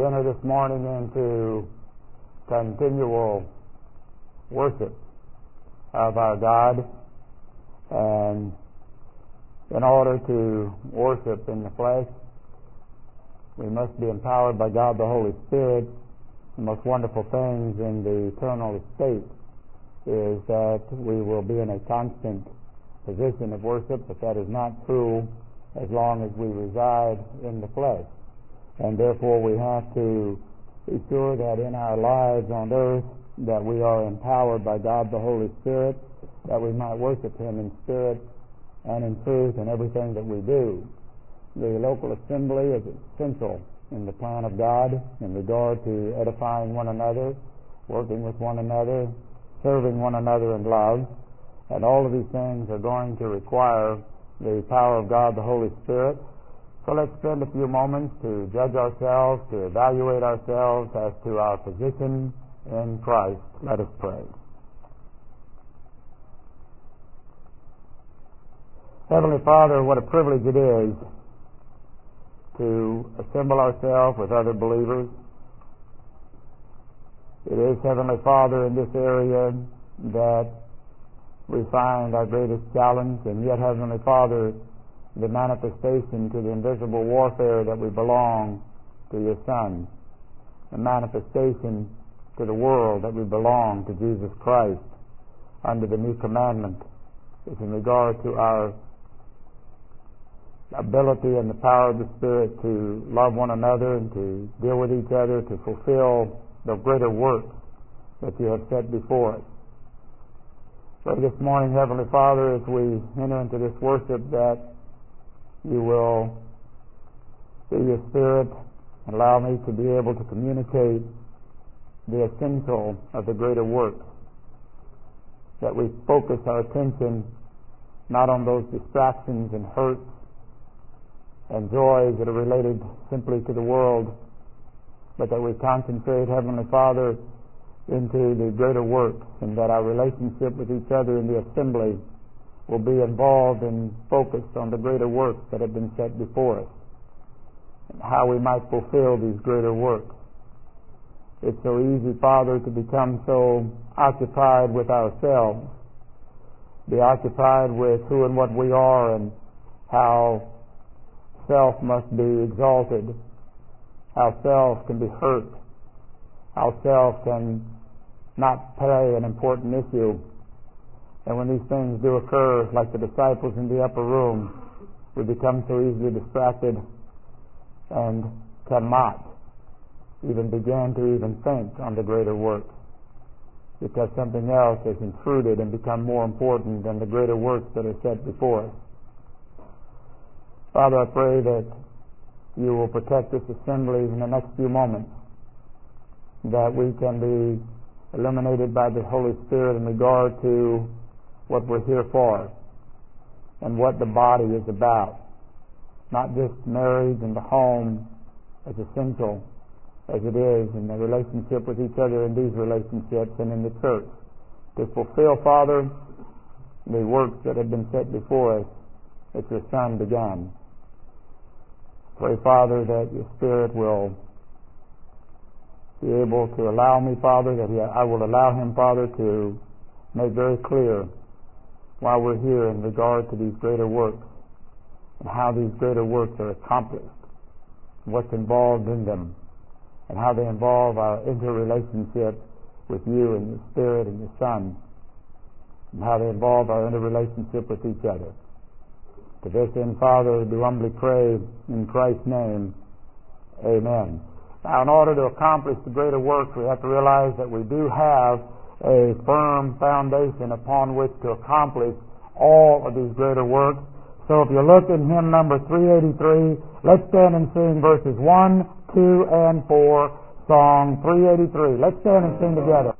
enter this morning into continual worship of our God, and in order to worship in the flesh, we must be empowered by God the Holy Spirit. The most wonderful things in the eternal estate is that we will be in a constant position of worship, but that is not true as long as we reside in the flesh. And therefore we have to be sure that in our lives on earth that we are empowered by God the Holy Spirit, that we might worship Him in spirit and in truth in everything that we do. The local assembly is essential in the plan of God in regard to edifying one another, working with one another, serving one another in love, and all of these things are going to require the power of God the Holy Spirit. So let's spend a few moments to judge ourselves, to evaluate ourselves as to our position in Christ. Let us pray. Heavenly Father, what a privilege it is to assemble ourselves with other believers. It is, Heavenly Father, in this area that we find our greatest challenge, and yet, Heavenly Father, the manifestation to the invisible warfare that we belong to Your Son, the manifestation to the world that we belong to Jesus Christ under the new commandment is in regard to our ability and the power of the Spirit to love one another and to deal with each other, to fulfill the greater works that You have set before us. Pray this morning, Heavenly Father, as we enter into this worship, that You will, through Your Spirit, allow me to be able to communicate the essential of the greater works, that we focus our attention not on those distractions and hurts and joys that are related simply to the world, but that we concentrate, Heavenly Father, into the greater works, and that our relationship with each other in the assembly will be involved and focused on the greater works that have been set before us, and how we might fulfill these greater works. It's so easy, Father, to become so occupied with ourselves, be occupied with who and what we are, and how self must be exalted, how self can be hurt, how self can not play an important issue. And when these things do occur, like the disciples in the upper room, we become so easily distracted and cannot even begin to even think on the greater works, because something else has intruded and become more important than the greater works that are set before us. Father, I pray that You will protect this assembly in the next few moments, that we can be illuminated by the Holy Spirit in regard to what we're here for and what the body is about. Not just marriage and the home as essential as it is in the relationship with each other in these relationships and in the church. To fulfill, Father, the works that have been set before us that Your Son began. Pray, Father, that Your Spirit will be able to allow me, Father, that I will allow Him, Father, to make very clear why we're here in regard to these greater works and how these greater works are accomplished, what's involved in them, and how they involve our interrelationship with You and Your Spirit and Your Son, and how they involve our interrelationship with each other. To this end, Father, we do humbly pray in Christ's name. Amen. Now, in order to accomplish the greater works, we have to realize that we do have a firm foundation upon which to accomplish all of these greater works. So if you look in hymn number 383, let's stand and sing verses 1, 2, and 4, song 383. Let's stand and sing together.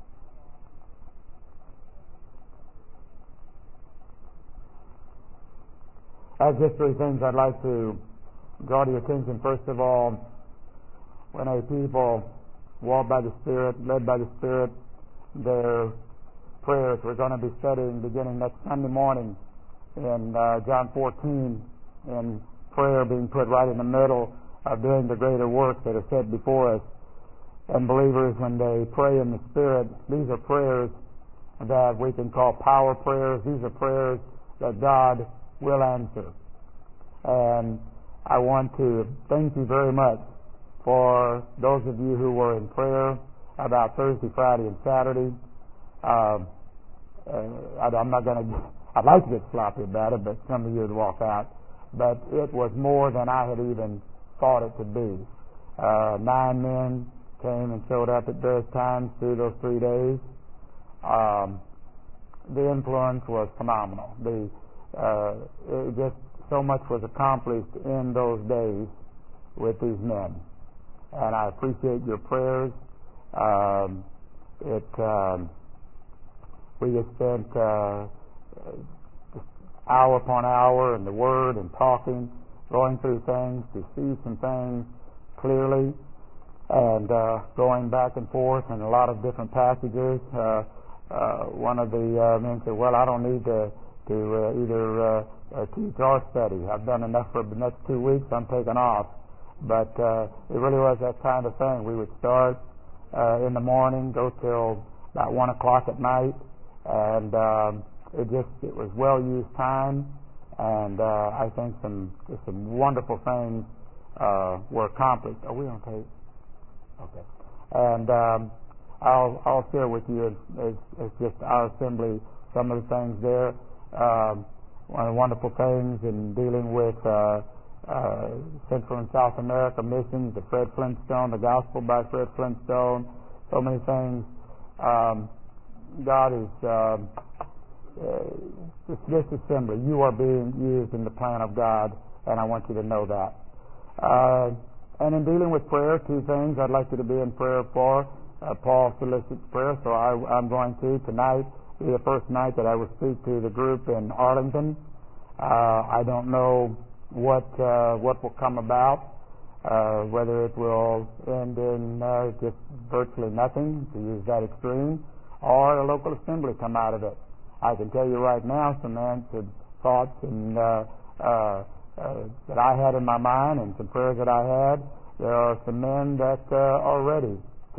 As just three things I'd like to draw to your attention. First of all, when a people walk by the Spirit, led by the Spirit, their prayers we're going to be studying beginning next Sunday morning in John 14, and prayer being put right in the middle of doing the greater works that are set before us. And believers, when they pray in the Spirit, these are prayers that we can call power prayers. These are prayers that God will answer. And I want to thank you very much for those of you who were in prayer about Thursday, Friday, and Saturday. I'm not going to. I'd like to get sloppy about it, but some of you would walk out. But it was more than I had even thought it to be. 9 men came and showed up at various times through those 3 days. The influence was phenomenal. Just so much was accomplished in those days with these men, and I appreciate your prayers. We just spent hour upon hour in the Word and talking, going through things to see some things clearly, and going back and forth in a lot of different passages. One of the men said, "Well, I don't need to either teach or study. I've done enough for the next 2 weeks. I'm taking off." But it really was that kind of thing. We would start in the morning, go till about 1 o'clock at night, and it was well used time, and I think some wonderful things were accomplished. Are we on tape? Okay. And I'll share with you as just our assembly some of the things there. One of the wonderful things in dealing with Central and South America missions, the Fred Flintstone, the Gospel by Fred Flintstone, so many things. God is this assembly. You are being used in the plan of God, and I want you to know that. And in dealing with prayer, 2 things I'd like you to be in prayer for. Paul solicits prayer, so I'm going to tonight be the first night that I will speak to the group in Arlington. I don't know what will come about, whether it will end in just virtually nothing, to use that extreme, or a local assembly come out of it. I can tell you right now some answered thoughts and that I had in my mind, and some prayers that I had. There are some men that are ready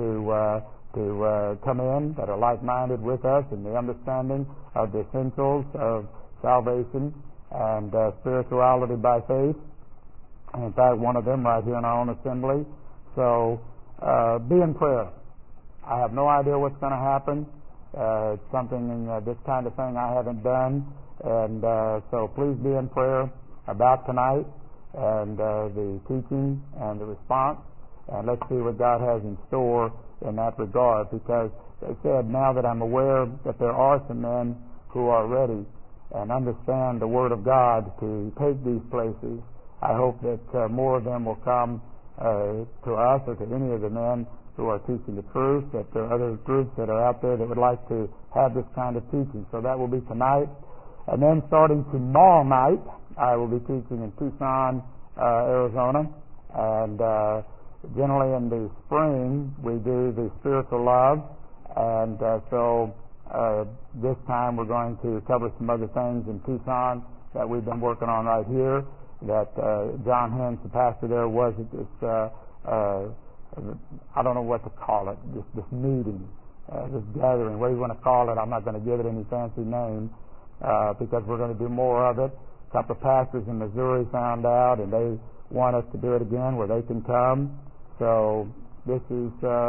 to come in, that are like-minded with us in the understanding of the essentials of salvation and spirituality by faith. And in fact, one of them right here in our own assembly. So be in prayer. I have no idea what's going to happen. It's something, this kind of thing I haven't done. And so please be in prayer about tonight and the teaching and the response. And let's see what God has in store in that regard. Because, as I said, now that I'm aware that there are some men who are ready and understand the Word of God to take these places, I hope that more of them will come to us or to any of the men who are teaching the truth, that there are other groups that are out there that would like to have this kind of teaching. So that will be tonight. And then starting tomorrow night, I will be teaching in Tucson, Arizona. And generally in the spring, we do the spiritual love. And so this time we're going to cover some other things in Tucson that we've been working on right here, that John Hens, the pastor there, was at this I don't know what to call it, this meeting, this gathering, what do you want to call it? I'm not going to give it any fancy name because we're going to do more of it. A couple of pastors in Missouri found out, and they want us to do it again where they can come. So this is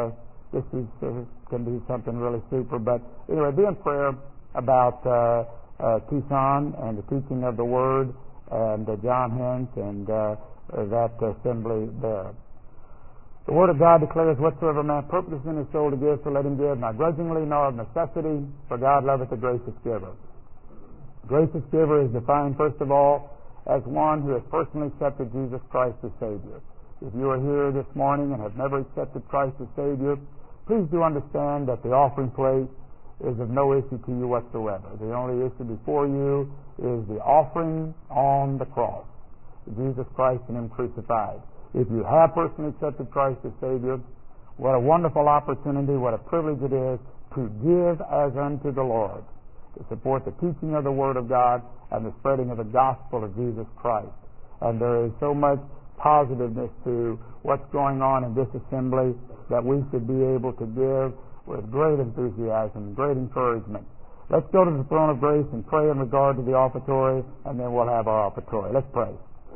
going to be something really super. But anyway, be in prayer about Tucson and the teaching of the Word and John Hens and that assembly there. The Word of God declares, "Whatsoever man purposes in his soul to give, so let him give, not grudgingly nor of necessity, for God loveth a gracious giver." Gracious giver is defined, first of all, as one who has personally accepted Jesus Christ as Savior. If you are here this morning and have never accepted Christ as Savior, please do understand that the offering plate is of no issue to you whatsoever. The only issue before you is the offering on the cross, Jesus Christ and Him crucified. If you have personally accepted Christ as Savior, what a wonderful opportunity, what a privilege it is to give as unto the Lord, to support the teaching of the Word of God and the spreading of the gospel of Jesus Christ. And there is so much positiveness to what's going on in this assembly that we should be able to give with great enthusiasm, great encouragement. Let's go to the throne of grace and pray in regard to the offertory, and then we'll have our offertory. Let's pray.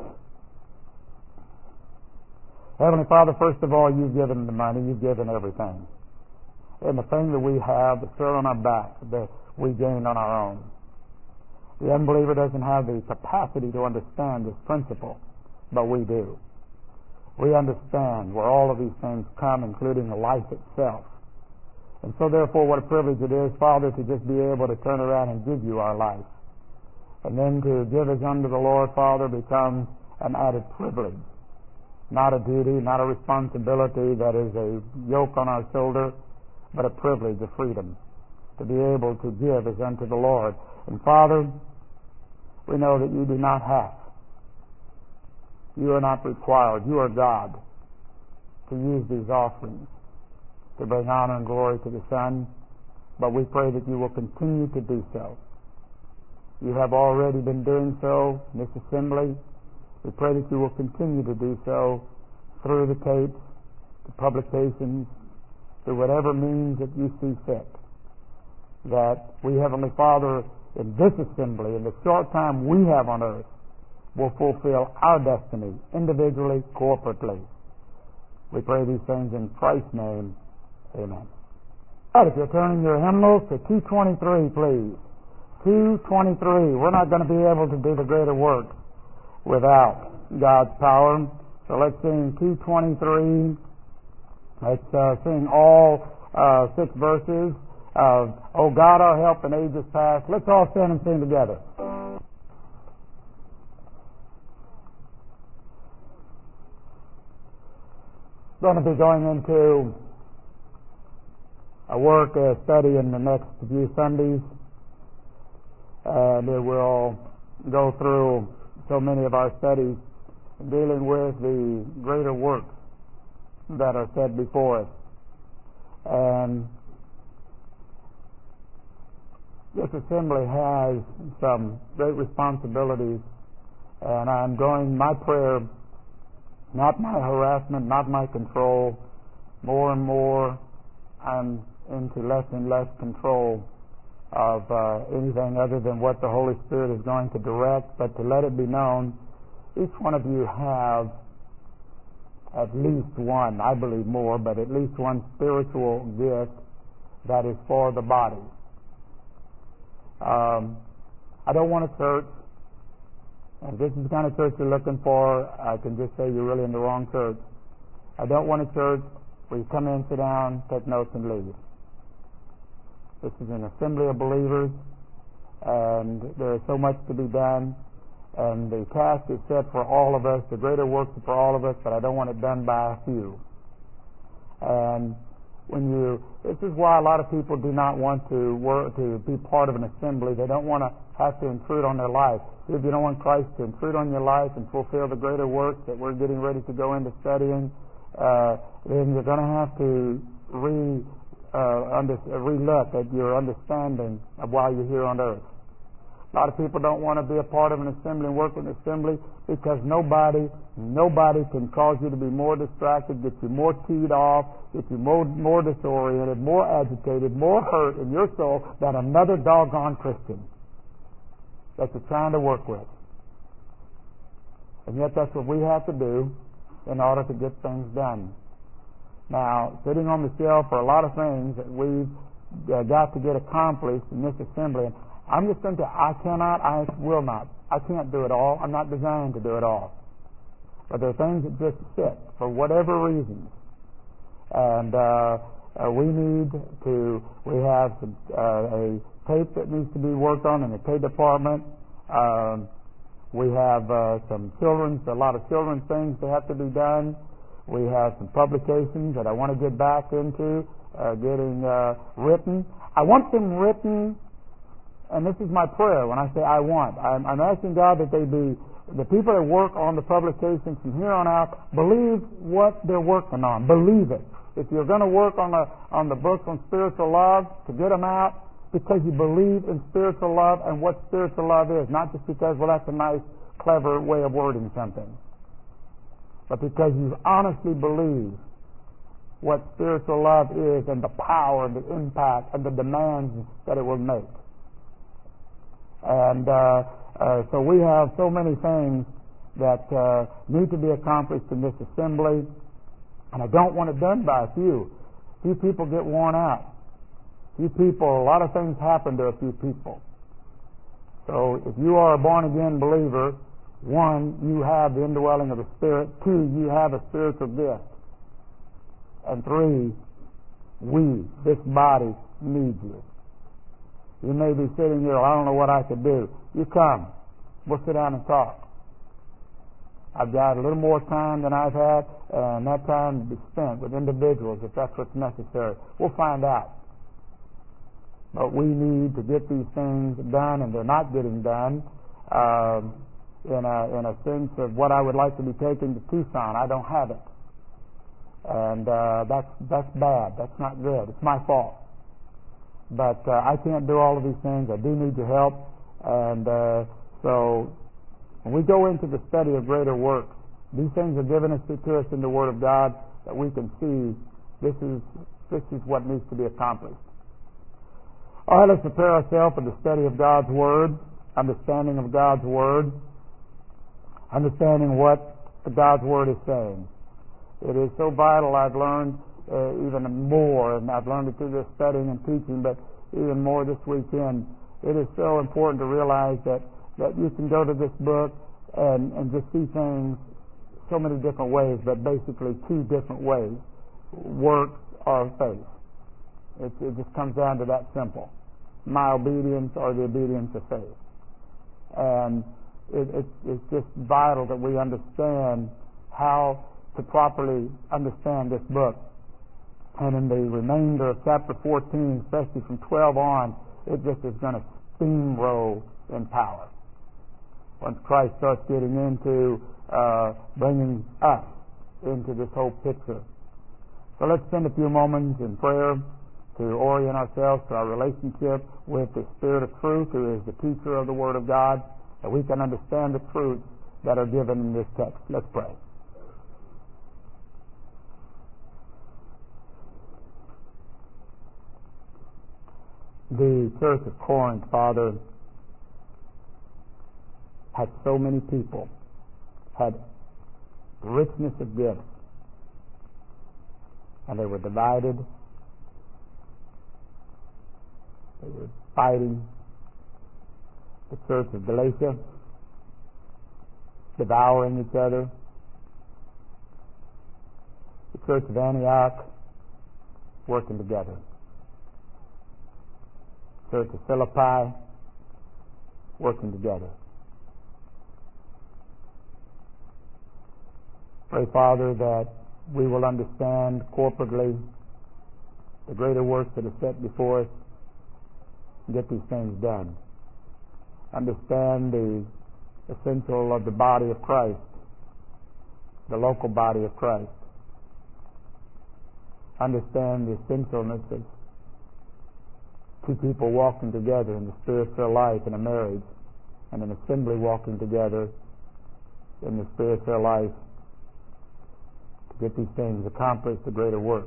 Heavenly Father, first of all, you've given the money, you've given everything. And the thing that we have, the shirt on our back, that we gained on our own. The unbeliever doesn't have the capacity to understand this principle, but we do. We understand where all of these things come, including the life itself. And so therefore, what a privilege it is, Father, to just be able to turn around and give you our life. And then to give us unto the Lord, Father, becomes an added privilege. Not a duty, not a responsibility that is a yoke on our shoulder, but a privilege, a freedom, to be able to give as unto the Lord. And Father, we know that you do not have. You are not required. You are God to use these offerings to bring honor and glory to the Son, but we pray that you will continue to do so. You have already been doing so in this assembly. We pray that you will continue to do so through the tapes, the publications, through whatever means that you see fit. That we, Heavenly Father, in this assembly, in the short time we have on earth, will fulfill our destiny individually, corporately. We pray these things in Christ's name. Amen. All right, if you're turning your hymnals to 223, please. 223. We're not going to be able to do the greater work without God's power. So let's sing 223. Let's sing all 6 verses of O God, our help in ages past. Let's all stand and sing together. Going to be going into a work, a study in the next few Sundays, and it will go through so many of our studies dealing with the greater works that are set before us. And this assembly has some great responsibilities, and I'm going, my prayer, not my harassment, not my control, more and more I'm into less and less control of anything other than what the Holy Spirit is going to direct, but to let it be known, each one of you have at least one, I believe more, but at least one spiritual gift that is for the body. I don't want a church, and if this is the kind of church you're looking for, I can just say you're really in the wrong church. I don't want a church where you come in, sit down, take notes, and leave. This is an assembly of believers, and there is so much to be done, and the task is set for all of us. The greater work is for all of us, but I don't want it done by a few. And this is why a lot of people do not want to work to be part of an assembly. They don't want to have to intrude on their life. If you don't want Christ to intrude on your life and fulfill the greater work that we're getting ready to go into studying, then you're going to have to re-look at your understanding of why you're here on earth. A lot of people don't want to be a part of an assembly and work with an assembly because nobody can cause you to be more distracted, get you more teed off, get you more disoriented, more agitated, more hurt in your soul than another doggone Christian that you're trying to work with. And yet that's what we have to do in order to get things done. Now, sitting on the shelf are a lot of things that we've got to get accomplished in this assembly. And I'm just going to, I will not. I can't do it all. I'm not designed to do it all. But there are things that just fit for whatever reasons. And we have a tape that needs to be worked on in the tape department. We have a lot of children's things that have to be done. We have some publications that I want to get back into, getting written. I want them written, and this is my prayer when I say I want. I'm asking God that they be, the people that work on the publications from here on out, believe what they're working on. Believe it. If you're going to work on the books on spiritual love, to get them out, because you believe in spiritual love and what spiritual love is, not just because, well, that's a nice, clever way of wording something. but because you honestly believe what spiritual love is and the power and the impact and the demands that it will make. And so we have so many things that need to be accomplished in this assembly, and I don't want it done by a few. Few people get worn out. A lot of things happen to a few people. So if you are a born-again believer, 1, you have the indwelling of the Spirit. 2, you have a spiritual gift. And 3, this body, needs you. You may be sitting here, I don't know what I could do. You come. We'll sit down and talk. I've got a little more time than I've had, and that time to be spent with individuals if that's what's necessary. We'll find out. But we need to get these things done, and they're not getting done in a sense of what I would like to be taken to Tucson. I don't have it. And that's bad. That's not good. It's my fault. But I can't do all of these things. I do need your help. And so when we go into the study of greater works, these things are given to us in the Word of God that we can see this is what needs to be accomplished. All right, let's prepare ourselves for the study of God's Word, understanding of God's Word, understanding what God's Word is saying. It is so vital. I've learned even more, and I've learned it through this studying and teaching, but even more this weekend. It is so important to realize that you can go to this book and just see things so many different ways, but basically 2 different ways, works or faith. It just comes down to that simple. My obedience or the obedience of faith. And it's just vital that we understand how to properly understand this book. And in the remainder of chapter 14, especially from 12 on, it just is going to steamroll in power. Once Christ starts getting into bringing us into this whole picture. So let's spend a few moments in prayer to orient ourselves to our relationship with the Spirit of truth, who is the teacher of the Word of God, that we can understand the truths that are given in this text. Let's pray. The church of Corinth, Father, had so many people, had richness of gifts, and they were divided. They were fighting. The church of Galatia, devouring each other. The church of Antioch, working together. The church of Philippi, working together. Pray, Father, that we will understand corporately the greater works that are set before us and get these things done. Understand the essential of the body of Christ, the local body of Christ. Understand the essentialness of 2 people walking together in the spiritual life in a marriage, and an assembly walking together in the spiritual life to get these things accomplished, the greater work.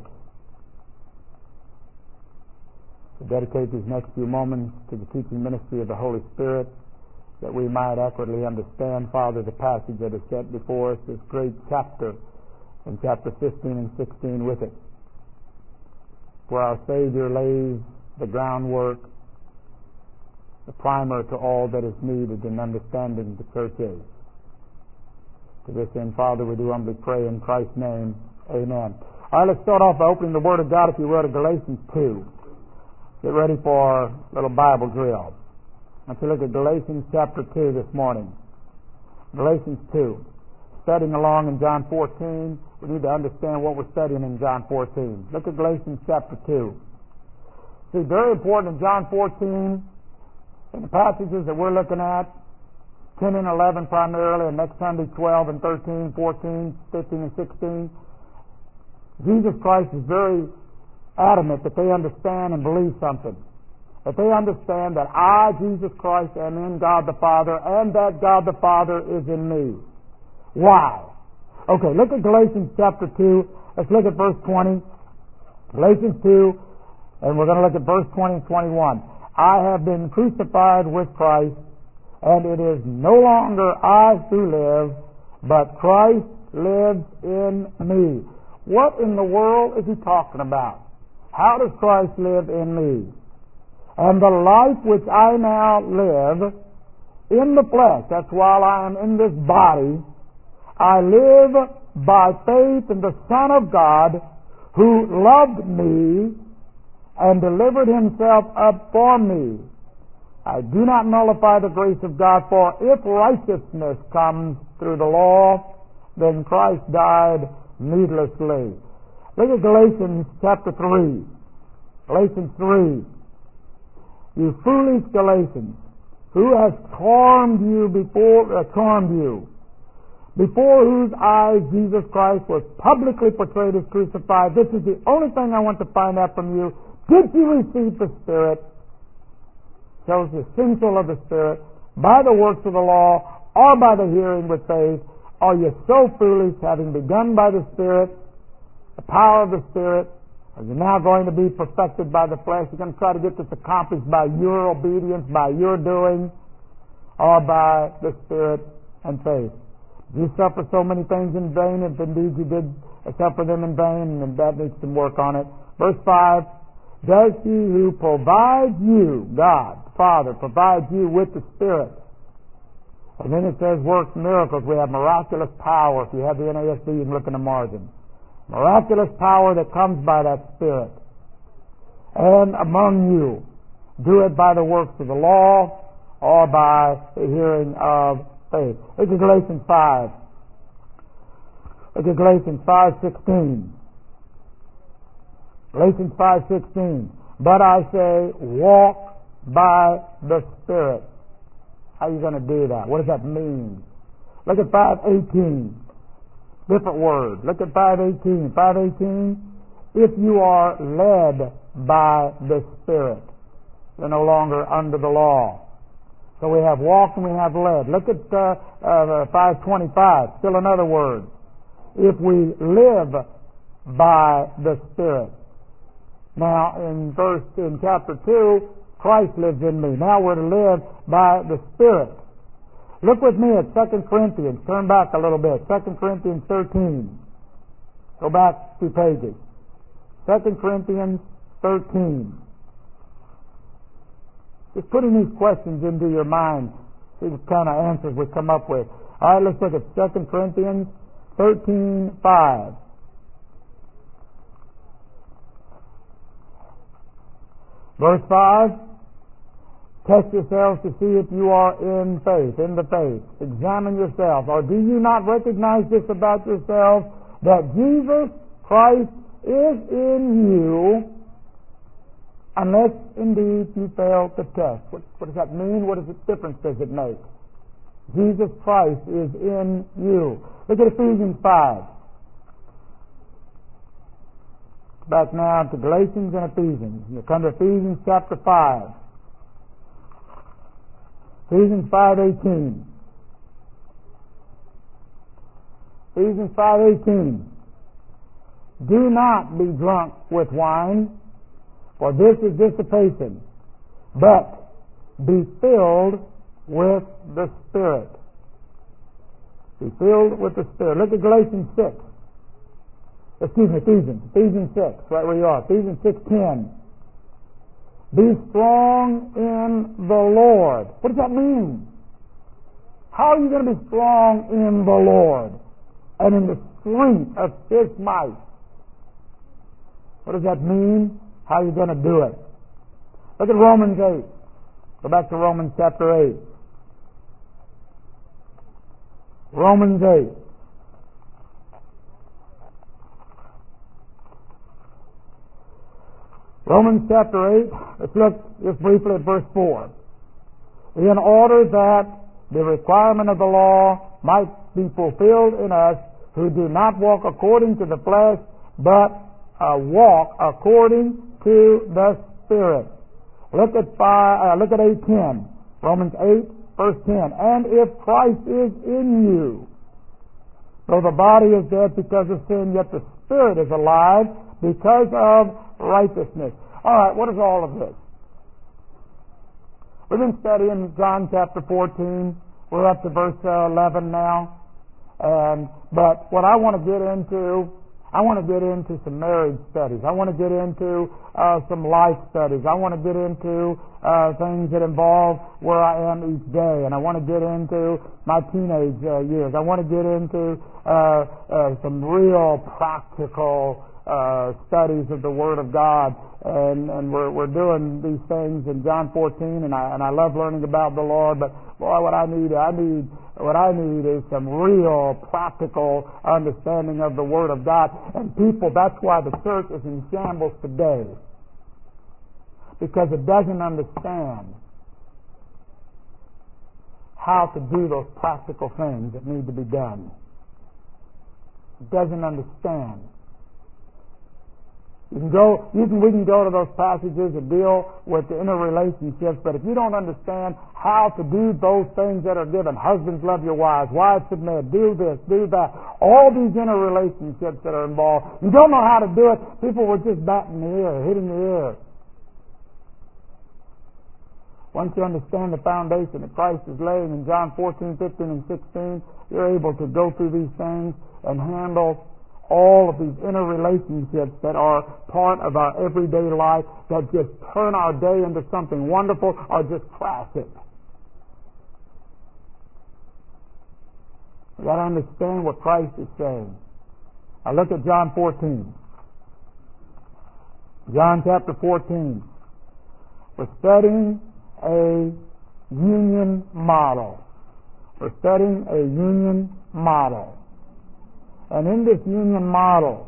To dedicate these next few moments to the teaching ministry of the Holy Spirit, that we might accurately understand, Father, the passage that is set before us, this great chapter, in chapter 15 and 16 with it, where our Savior lays the groundwork, the primer to all that is needed in understanding the church age. To this end, Father, we do humbly pray in Christ's name. Amen. All right, let's start off by opening the Word of God, if you will, to Galatians 2. Get ready for our little Bible drill. Let's look at Galatians chapter 2 this morning. Galatians 2. Studying along in John 14, we need to understand what we're studying in John 14. Look at Galatians chapter 2. See, very important in John 14, in the passages that we're looking at, 10 and 11 primarily, and next Sunday 12 and 13, 14, 15 and 16, Jesus Christ is very adamant that they understand and believe something. That they understand that I, Jesus Christ, am in God the Father, and that God the Father is in me. Why? Okay, look at Galatians chapter 2. Let's look at verse 20. Galatians 2, and we're going to look at verse 20 and 21. I have been crucified with Christ, and it is no longer I who live, but Christ lives in me. What in the world is he talking about? How does Christ live in me? And the life which I now live in the flesh, that's while I am in this body, I live by faith in the Son of God, who loved me and delivered himself up for me. I do not nullify the grace of God, for if righteousness comes through the law, then Christ died needlessly. Look at Galatians chapter 3. Galatians 3. You foolish Galatians, who has charmed you before whose eyes Jesus Christ was publicly portrayed as crucified. This is the only thing I want to find out from you. Did you receive the Spirit? Shows the essential of the Spirit by the works of the law or by the hearing with faith. Are you so foolish, having begun by the Spirit, the power of the Spirit? Are you now going to be perfected by the flesh? You're going to try to get this accomplished by your obedience, by your doing, or by the Spirit and faith. You suffer so many things in vain, if indeed you did suffer them in vain, and that needs some work on it. Verse 5, does he who provides you, God, Father, provides you with the Spirit? And then it says works miracles. We have miraculous power. If you have the NASB, you can look in the margin. Miraculous power that comes by that Spirit. And among you, do it by the works of the law or by the hearing of faith. Look at Galatians 5. Look at Galatians 5:16. Galatians 5:16. But I say, walk by the Spirit. How are you going to do that? What does that mean? Look at 5:18. Different word. Look at 5:18. 5:18. If you are led by the Spirit, you're no longer under the law. So we have walk and we have led. Look at 5:25. Still another word. If we live by the Spirit. Now in chapter 2, Christ lives in me. Now we're to live by the Spirit. Look with me at 2 Corinthians. Turn back a little bit. 2 Corinthians 13. Go back 2 pages. 2 Corinthians 13. Just putting these questions into your mind. See what kind of answers we come up with. All right, let's look at 2 Corinthians 13:5. Verse 5. Test yourselves to see if you are in the faith. Examine yourselves. Or do you not recognize this about yourselves, that Jesus Christ is in you, unless indeed you fail the test? What does that mean? What difference does it make? Jesus Christ is in you. Look at Ephesians 5. Back now to Galatians and Ephesians. You come to Ephesians chapter 5. Ephesians 5:18. Ephesians 5:18. Do not be drunk with wine, for this is dissipation, but be filled with the Spirit. Be filled with the Spirit. Look at Galatians 6. Ephesians 6, right where you are. Ephesians 6:10. Be strong in the Lord. What does that mean? How are you going to be strong in the Lord and in the strength of His might? What does that mean? How are you going to do it? Look at Romans 8. Go back to Romans chapter 8. Romans 8. Romans chapter 8, let's look just briefly at verse 4. In order that the requirement of the law might be fulfilled in us, who do not walk according to the flesh, but walk according to the Spirit. Look at 8:10. Romans 8, verse 10. And if Christ is in you, Though the body is dead because of sin, yet the spirit is alive because of righteousness. All right, what is all of this? We've been studying John chapter 14. We're up to verse 11 now. But what I want to get into, some marriage studies. I want to get into some life studies. I want to get into things that involve where I am each day. And I want to get into my teenage years. I want to get into some real practical studies of the Word of God. And we're doing these things in John 14, and I love learning about the Lord. But boy, what I need is some real practical understanding of the Word of God. And people, that's why the church is in shambles today, because it doesn't understand how to do those practical things that need to be done. It doesn't understand. We can go to those passages that deal with the interrelationships, but if you don't understand how to do those things that are given, husbands love your wives, wives submit, do this, do that, all these interrelationships that are involved, you don't know how to do it, people were just batting the ear, hitting the ear. Once you understand the foundation that Christ is laying in John 14, 15, and 16, you're able to go through these things and handle all of these interrelationships that are part of our everyday life that just turn our day into something wonderful or just crash it. We've got to understand what Christ is saying. Now look at John 14. John chapter 14. We're studying a union model. We're studying a union model. And in this union model,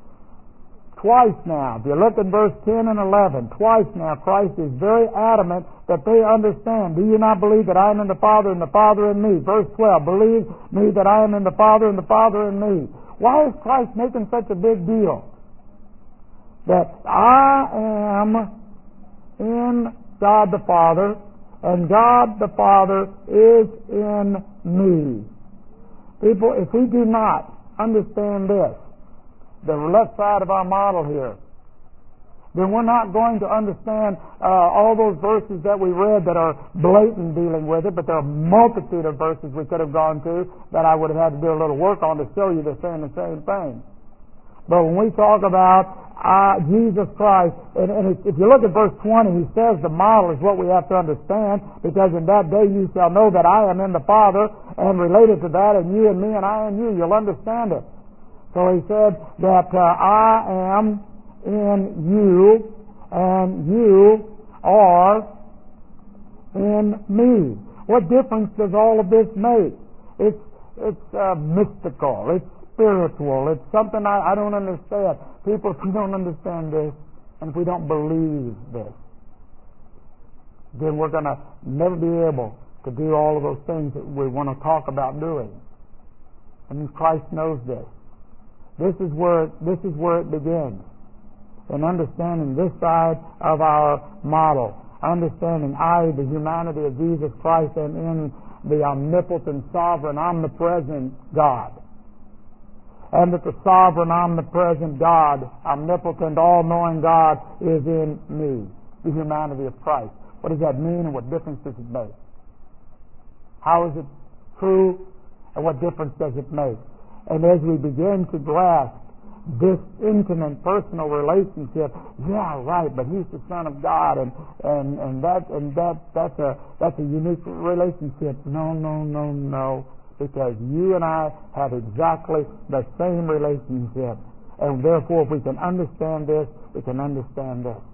twice now, if you look at verse 10 and 11, twice now Christ is very adamant that they understand. Do you not believe that I am in the Father and the Father in me? Verse 12, believe me that I am in the Father and the Father in me. Why is Christ making such a big deal? That I am in God the Father and God the Father is in me. People, if we do not understand this, the left side of our model here, then we're not going to understand all those verses that we read that are blatant dealing with it, but there are a multitude of verses we could have gone to that I would have had to do a little work on to show you they're saying the same thing. But when we talk about Jesus Christ, and if you look at verse 20, he says the model is what we have to understand, because in that day you shall know that I am in the Father, and related to that, and you and me and I and you, you'll understand it. So he said that I am in you, and you are in me. What difference does all of this make? It's mystical. It's spiritual. It's something I don't understand. People, if we don't understand this, and if we don't believe this, then we're going to never be able to do all of those things that we want to talk about doing. And Christ knows this. This is where it begins. In understanding this side of our model, understanding the humanity of Jesus Christ, and in the omnipotent, sovereign, omnipresent God. And that the sovereign, omnipresent God, omnipotent, all-knowing God is in me, the humanity of Christ. What does that mean, and what difference does it make? How is it true, and what difference does it make? And as we begin to grasp this intimate, personal relationship, yeah, right, but he's the Son of God, and that's a unique relationship. No. Because you and I have exactly the same relationship. And therefore, if we can understand this, we can understand this.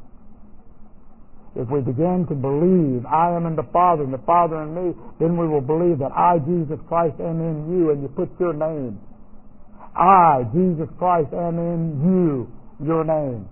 If we begin to believe I am in the Father and the Father in me, then we will believe that I, Jesus Christ, am in you, and you put your name. I, Jesus Christ, am in you, your name.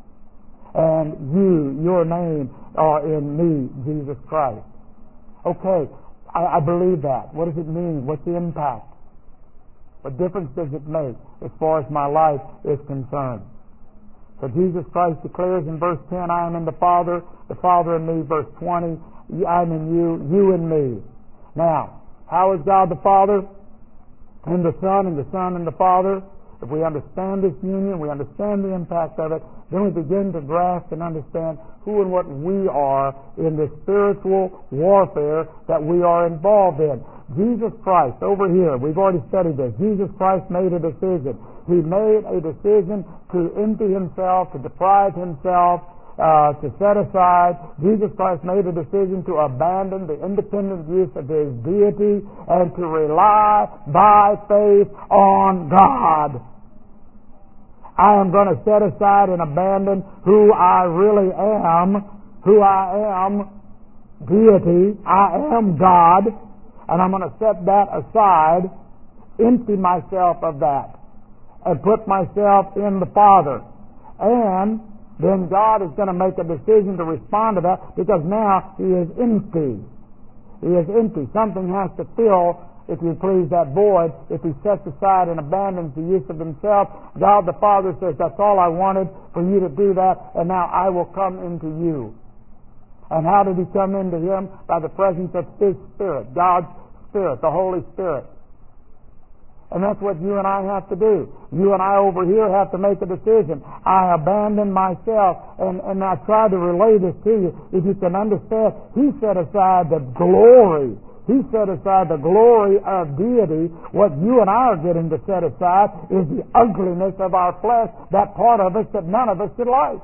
And you, your name, are in me, Jesus Christ. Okay, I believe that. What does it mean? What's the impact? What difference does it make as far as my life is concerned? So Jesus Christ declares in verse 10, I am in the Father in me. Verse 20, I am in you, you in me. Now, how is God the Father? in the Son and the Son and the Father, if we understand this union, we understand the impact of it, then we begin to grasp and understand who and what we are in this spiritual warfare that we are involved in. Jesus Christ, over here, we've already studied this. Jesus Christ made a decision. He made a decision to empty himself, to deprive himself, to set aside. Jesus Christ made a decision to abandon the independent use of his deity and to rely by faith on God. I am going to set aside and abandon who I really am, who I am, deity, I am God, and I'm going to set that aside, empty myself of that, and put myself in the Father. And then God is going to make a decision to respond to that, because now He is empty. He is empty. Something has to fill, if you please, that void. If He sets aside and abandons the use of Himself, God the Father says, that's all I wanted, for you to do that, and now I will come into you. And how did He come into him? By the presence of His Spirit, God's Spirit, the Holy Spirit. And that's what you and I have to do. You and I over here have to make a decision. I abandon myself, and I try to relay this to you. If you can understand, He set aside the glory. He set aside the glory of deity. What you and I are getting to set aside is the ugliness of our flesh, that part of us that none of us should like.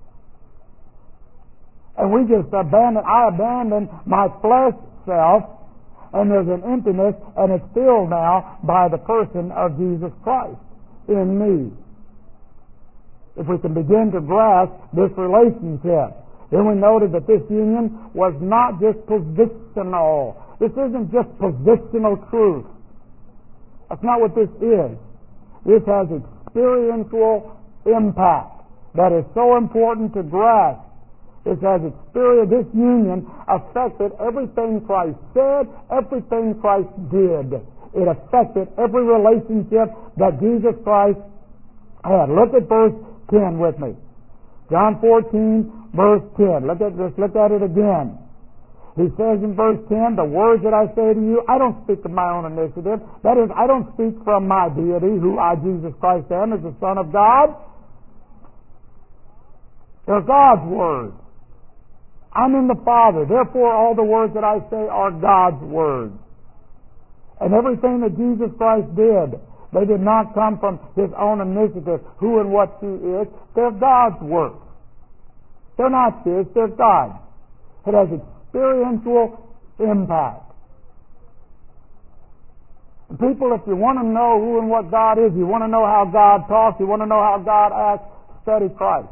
And we just I abandon my flesh self, and there's an emptiness, and it's filled now by the person of Jesus Christ in me. If we can begin to grasp this relationship, then we noted that this union was not just positional. This isn't just positional truth. That's not what this is. This has experiential impact that is so important to grasp. This union affected everything Christ said, everything Christ did. It affected every relationship that Jesus Christ had. Look at verse 10 with me. John 14, verse 10. Look at it again. He says in verse 10, the words that I say to you, I don't speak of my own initiative. That is, I don't speak from my deity, who I, Jesus Christ, am, as the Son of God. They're God's words. I'm in the Father. Therefore, all the words that I say are God's words. And everything that Jesus Christ did, they did not come from His own initiative, who and what He is. They're God's works. They're not His, they're God's. It has experiential impact. And people, if you want to know who and what God is, you want to know how God talks, you want to know how God acts, study Christ.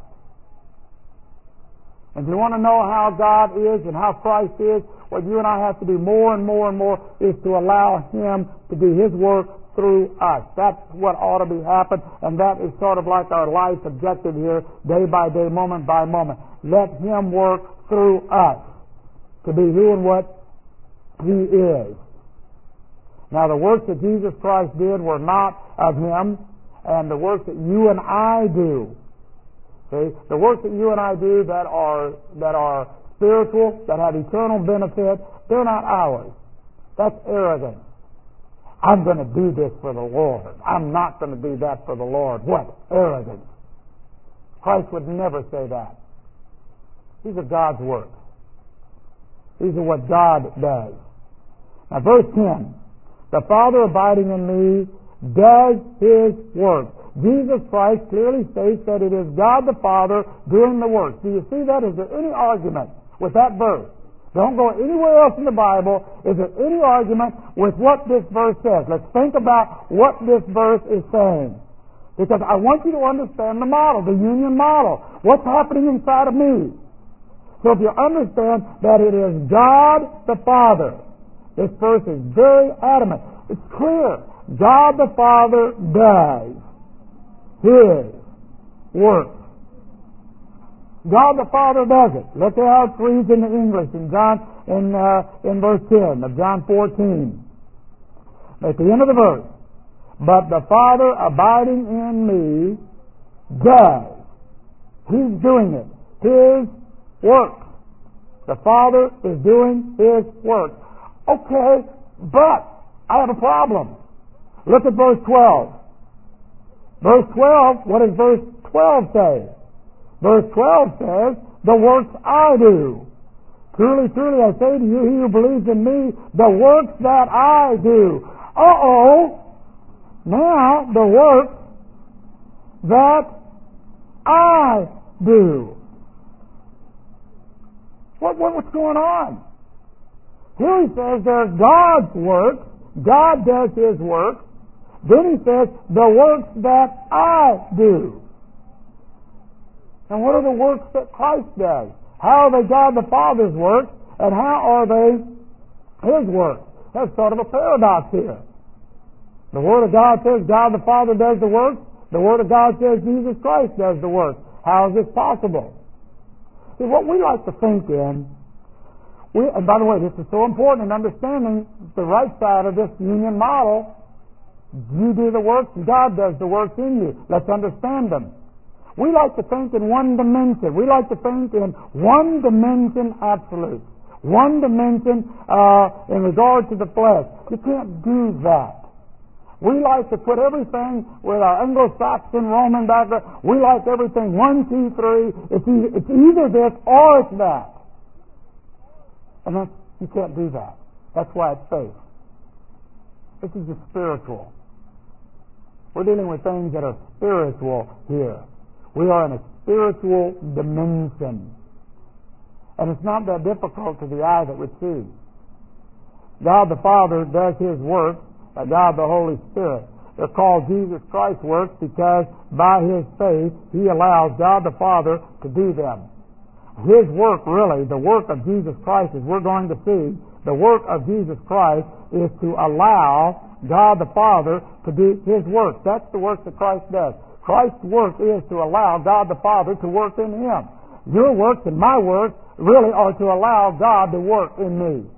And if you want to know how God is and how Christ is, what you and I have to do more and more and more is to allow Him to do His work through us. That's what ought to be happening, and that is sort of like our life objective here, day by day, moment by moment. Let Him work through us to be who and what He is. Now, the works that Jesus Christ did were not of Him, and the works that you and I do, see, the works that you and I do that are spiritual, that have eternal benefit, they're not ours. That's arrogance. I'm going to do this for the Lord. I'm not going to do that for the Lord. What? Arrogance. Christ would never say that. These are God's works. These are what God does. Now, verse 10. The Father abiding in me does His work. Jesus Christ clearly states that it is God the Father doing the work. Do you see that? Is there any argument with that verse? Don't go anywhere else in the Bible. Is there any argument with what this verse says? Let's think about what this verse is saying. Because I want you to understand the model, the union model. What's happening inside of me? So if you understand that it is God the Father, this verse is very adamant. It's clear. God the Father does His work. God the Father does it. Look at how it reads in the English in verse 10 of John 14. At the end of the verse, but the Father abiding in me does. He's doing it. His work. The Father is doing His work. Okay, but I have a problem. Look at verse 12. Verse 12, what does verse 12 say? Verse 12 says, the works I do. Truly, truly, I say to you, he who believes in me, the works that I do. Now, the works that I do. What's going on? Here he says there's God's works. God does His work. Then he says, the works that I do. And what are the works that Christ does? How are they God the Father's works, and how are they His works? That's sort of a paradox here. The Word of God says God the Father does the works. The Word of God says Jesus Christ does the works. How is this possible? See, what we like to think in, and by the way, this is so important in understanding the right side of this union model. You do the works, and God does the works in you. Let's understand them. We like to think in one dimension. We like to think in one dimension absolute. One dimension in regard to the flesh. You can't do that. We like to put everything with our Anglo-Saxon Roman background. We like everything 1, 2, 3. It's either this or it's that. And you can't do that. That's why it's faith. This is the spiritual. We're dealing with things that are spiritual here. We are in a spiritual dimension. And it's not that difficult to the eye that would see. God the Father does His work by God the Holy Spirit. They're called Jesus Christ's works because by His faith He allows God the Father to do them. His work, really, the work of Jesus Christ, as we're going to see, the work of Jesus Christ is to allow God the Father to do His work. That's the work that Christ does. Christ's work is to allow God the Father to work in Him. Your works and my works really are to allow God to work in me.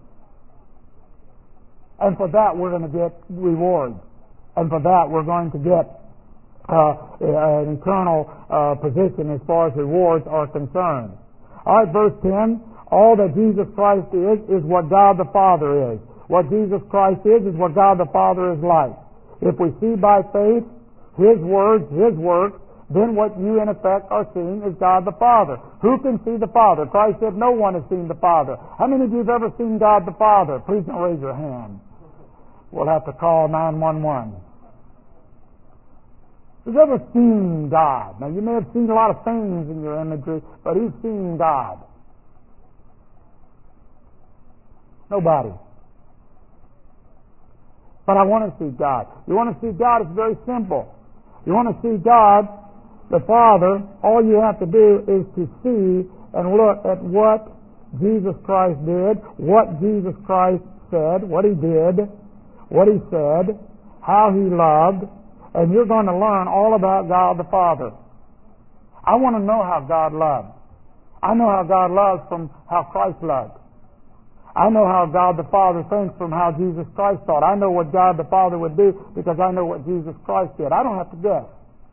And for that we're going to get rewards. And for that we're going to get an eternal position as far as rewards are concerned. All right, verse 10. All that Jesus Christ is what God the Father is. What Jesus Christ is what God the Father is like. If we see by faith His words, His work, then what you in effect are seeing is God the Father. Who can see the Father? Christ said no one has seen the Father. How many of you have ever seen God the Father? Please don't raise your hand. We'll have to call 911. Who's ever seen God? Now you may have seen a lot of things in your imagery, but who's seen God? Nobody. But I want to see God. You want to see God? It's very simple. You want to see God, the Father, all you have to do is to see and look at what Jesus Christ did, what Jesus Christ said, what He did, what He said, how He loved, and you're going to learn all about God the Father. I want to know how God loved. I know how God loves from how Christ loved. I know how God the Father thinks from how Jesus Christ thought. I know what God the Father would do because I know what Jesus Christ did. I don't have to guess.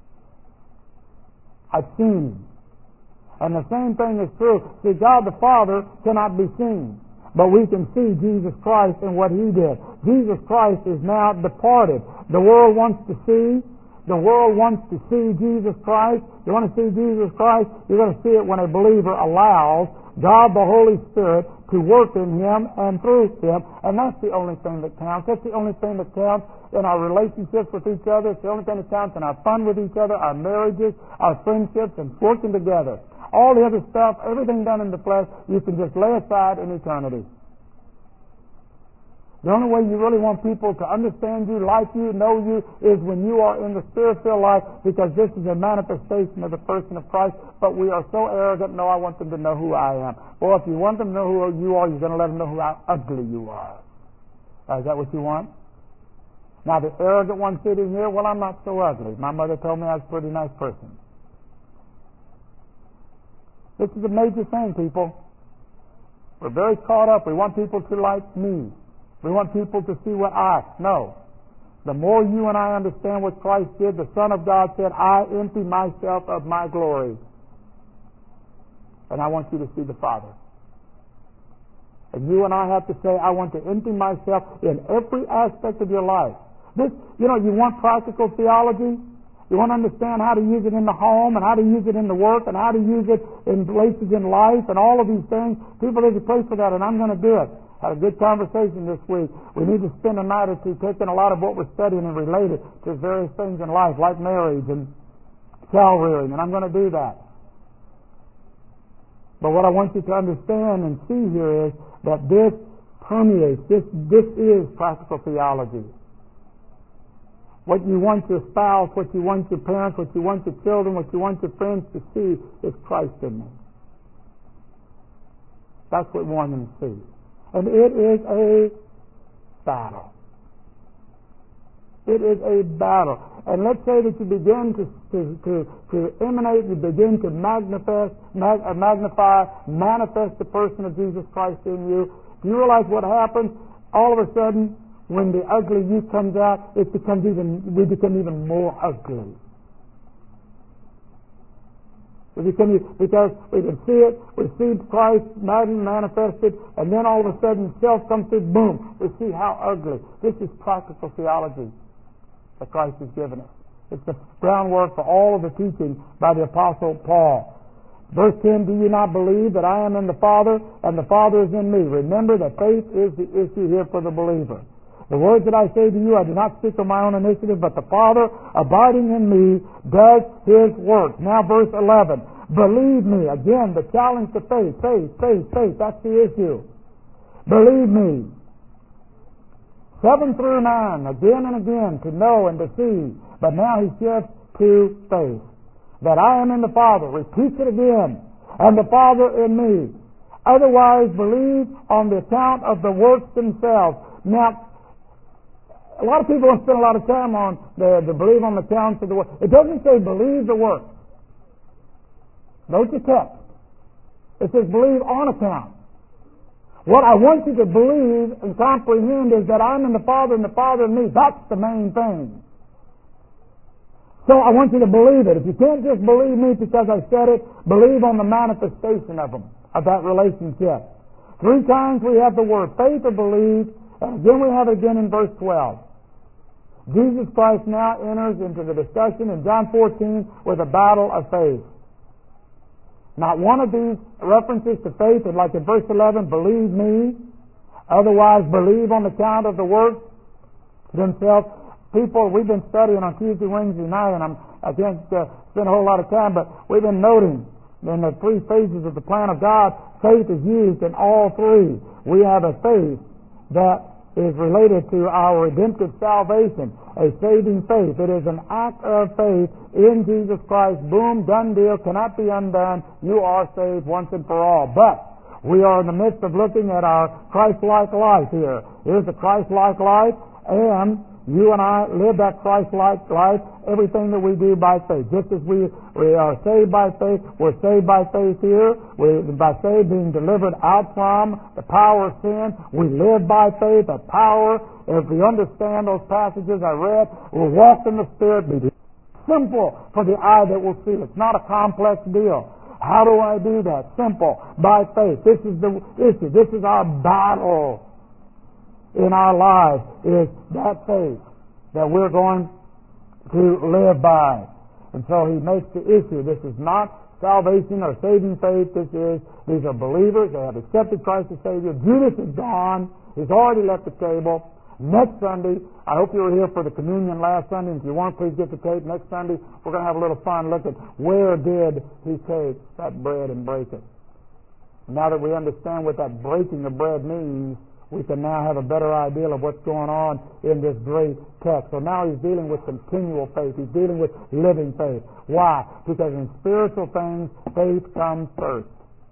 I've seen Him. And the same thing is true. See, God the Father cannot be seen, but we can see Jesus Christ and what He did. Jesus Christ is now departed. The world wants to see. The world wants to see Jesus Christ. You want to see Jesus Christ? You're going to see it when a believer allows God the Holy Spirit to work in him and through him, and that's the only thing that counts. That's the only thing that counts in our relationships with each other. It's the only thing that counts in our fun with each other, our marriages, our friendships, and working together. All the other stuff, everything done in the flesh, you can just lay aside in eternity. The only way you really want people to understand you, like you, know you, is when you are in the Spirit-filled life, because this is a manifestation of the person of Christ. But we are so arrogant, no, I want them to know who I am. Well, if you want them to know who you are, you're going to let them know how ugly you are. Is that what you want? Now, the arrogant one sitting here, well, I'm not so ugly. My mother told me I was a pretty nice person. This is a major thing, people. We're very caught up. We want people to like me. We want people to see what no. The more you and I understand what Christ did, the Son of God said, I empty myself of my glory. And I want you to see the Father. And you and I have to say, I want to empty myself in every aspect of your life. This, you want practical theology? You want to understand how to use it in the home and how to use it in the work and how to use it in places in life and all of these things? People need to pray for that, and I'm going to do it. Had a good conversation this week. We need to spend a night or two taking a lot of what we're studying and relate it to various things in life, like marriage and child rearing, and I'm going to do that. But what I want you to understand and see here is that this permeates. This is practical theology. What you want your spouse, what you want your parents, what you want your children, what you want your friends to see is Christ in them. That's what we want them to see. And it is a battle. It is a battle. And let's say that you begin to emanate, you begin to manifest the person of Jesus Christ in you. Do you realize what happens? All of a sudden, when the ugly you comes out, we become even more ugly. Because we can see it, we see Christ manifested, and then all of a sudden self comes through, boom, we see how ugly. This is practical theology that Christ has given us. It's the groundwork for all of the teaching by the Apostle Paul. Verse 10, do you not believe that I am in the Father, and the Father is in me? Remember that faith is the issue here for the believer. The words that I say to you, I do not speak of my own initiative, but the Father abiding in me does His work. Now verse 11. Believe me. Again, the challenge to faith. Faith. That's the issue. Believe me. 7 through 9, again and again, to know and to see. But now he shifts to faith. That I am in the Father. Repeats it again. And the Father in me. Otherwise, believe on the account of the works themselves. Now, a lot of people don't spend a lot of time on the believe on the accounts of the work. It doesn't say believe the work. Note the text. It says believe on account. What I want you to believe and comprehend is that I'm in the Father and the Father in me. That's the main thing. So I want you to believe it. If you can't just believe me because I said it, believe on the manifestation of that relationship. 3 times we have the word faith or believe, and again we have it again in verse 12. Jesus Christ now enters into the discussion in John 14 with a battle of faith. Not one of these references to faith, and like in verse 11, believe me, otherwise believe on the account of the works themselves. People, we've been studying on Tuesday, Wednesday night, and I can't spend a whole lot of time, but we've been noting in the 3 phases of the plan of God, faith is used in all 3. We have a faith that is related to our redemptive salvation, a saving faith. It is an act of faith in Jesus Christ. Boom, done deal, cannot be undone. You are saved once and for all. But we are in the midst of looking at our Christ-like life here. Here's the Christ-like life, and you and I live that Christ-like life, everything that we do by faith. Just as we are saved by faith, we're saved by faith here. By faith being delivered out from the power of sin. We live by faith, the power. If we understand those passages I read, we'll walk in the Spirit. Be simple for the eye that will see. It's not a complex deal. How do I do that? Simple. By faith. This is the issue. This is our battle in our lives, is that faith that we're going to live by. And so he makes the issue. This is not salvation or saving faith. These are believers. They have accepted Christ as Savior. Judas is gone. He's already left the table. Next Sunday, I hope you were here for the communion last Sunday. If you weren't, please get the tape. Next Sunday, we're going to have a little fun look at where did he take that bread and break it. Now that we understand what that breaking of bread means, we can now have a better idea of what's going on in this great text. So now he's dealing with continual faith. He's dealing with living faith. Why? Because in spiritual things, faith comes first.